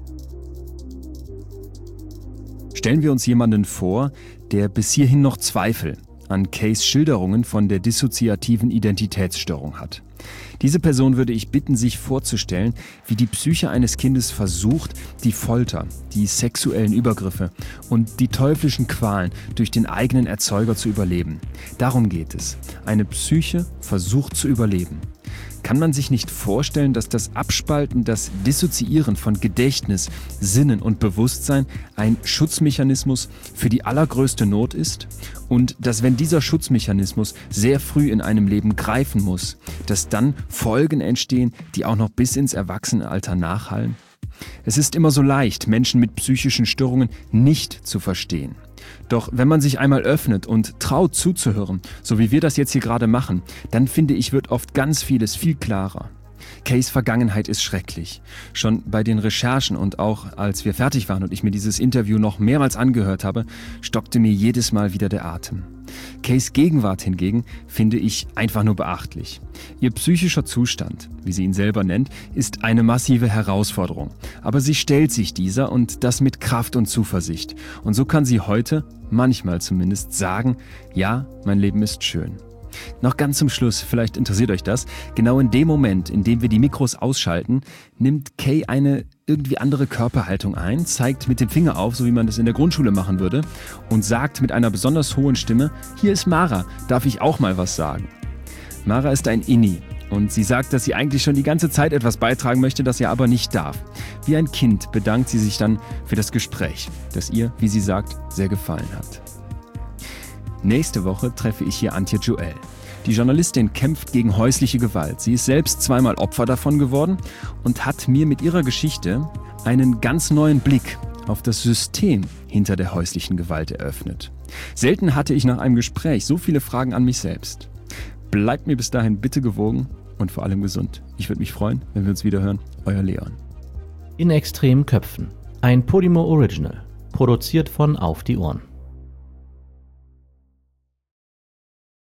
Stellen wir uns jemanden vor, der bis hierhin noch Zweifel an Kays Schilderungen von der dissoziativen Identitätsstörung hat. Diese Person würde ich bitten, sich vorzustellen, wie die Psyche eines Kindes versucht, die Folter, die sexuellen Übergriffe und die teuflischen Qualen durch den eigenen Erzeuger zu überleben. Darum geht es. Eine Psyche versucht zu überleben. Kann man sich nicht vorstellen, dass das Abspalten, das Dissoziieren von Gedächtnis, Sinnen und Bewusstsein ein Schutzmechanismus für die allergrößte Not ist? Und dass, wenn dieser Schutzmechanismus sehr früh in einem Leben greifen muss, dass dann Folgen entstehen, die auch noch bis ins Erwachsenenalter nachhallen? Es ist immer so leicht, Menschen mit psychischen Störungen nicht zu verstehen. Doch wenn man sich einmal öffnet und traut zuzuhören, so wie wir das jetzt hier gerade machen, dann finde ich, wird oft ganz vieles viel klarer. Kays Vergangenheit ist schrecklich. Schon bei den Recherchen und auch als wir fertig waren und ich mir dieses Interview noch mehrmals angehört habe, stockte mir jedes Mal wieder der Atem. Kays Gegenwart hingegen finde ich einfach nur beachtlich. Ihr psychischer Zustand, wie sie ihn selber nennt, ist eine massive Herausforderung. Aber sie stellt sich dieser und das mit Kraft und Zuversicht. Und so kann sie heute, manchmal zumindest, sagen, ja, mein Leben ist schön. Noch ganz zum Schluss, vielleicht interessiert euch das, genau in dem Moment, in dem wir die Mikros ausschalten, nimmt Kay eine irgendwie andere Körperhaltung ein, zeigt mit dem Finger auf, so wie man das in der Grundschule machen würde, und sagt mit einer besonders hohen Stimme, hier ist Mara, darf ich auch mal was sagen? Mara ist ein Inni und sie sagt, dass sie eigentlich schon die ganze Zeit etwas beitragen möchte, das sie aber nicht darf. Wie ein Kind bedankt sie sich dann für das Gespräch, das ihr, wie sie sagt, sehr gefallen hat. Nächste Woche treffe ich hier Antje Joel. Die Journalistin kämpft gegen häusliche Gewalt. Sie ist selbst zweimal Opfer davon geworden und hat mir mit ihrer Geschichte einen ganz neuen Blick auf das System hinter der häuslichen Gewalt eröffnet. Selten hatte ich nach einem Gespräch so viele Fragen an mich selbst. Bleibt mir bis dahin bitte gewogen und vor allem gesund. Ich würde mich freuen, wenn wir uns wieder hören. Euer Leon. In extremen Köpfen. Ein Podimo Original. Produziert von Auf die Ohren.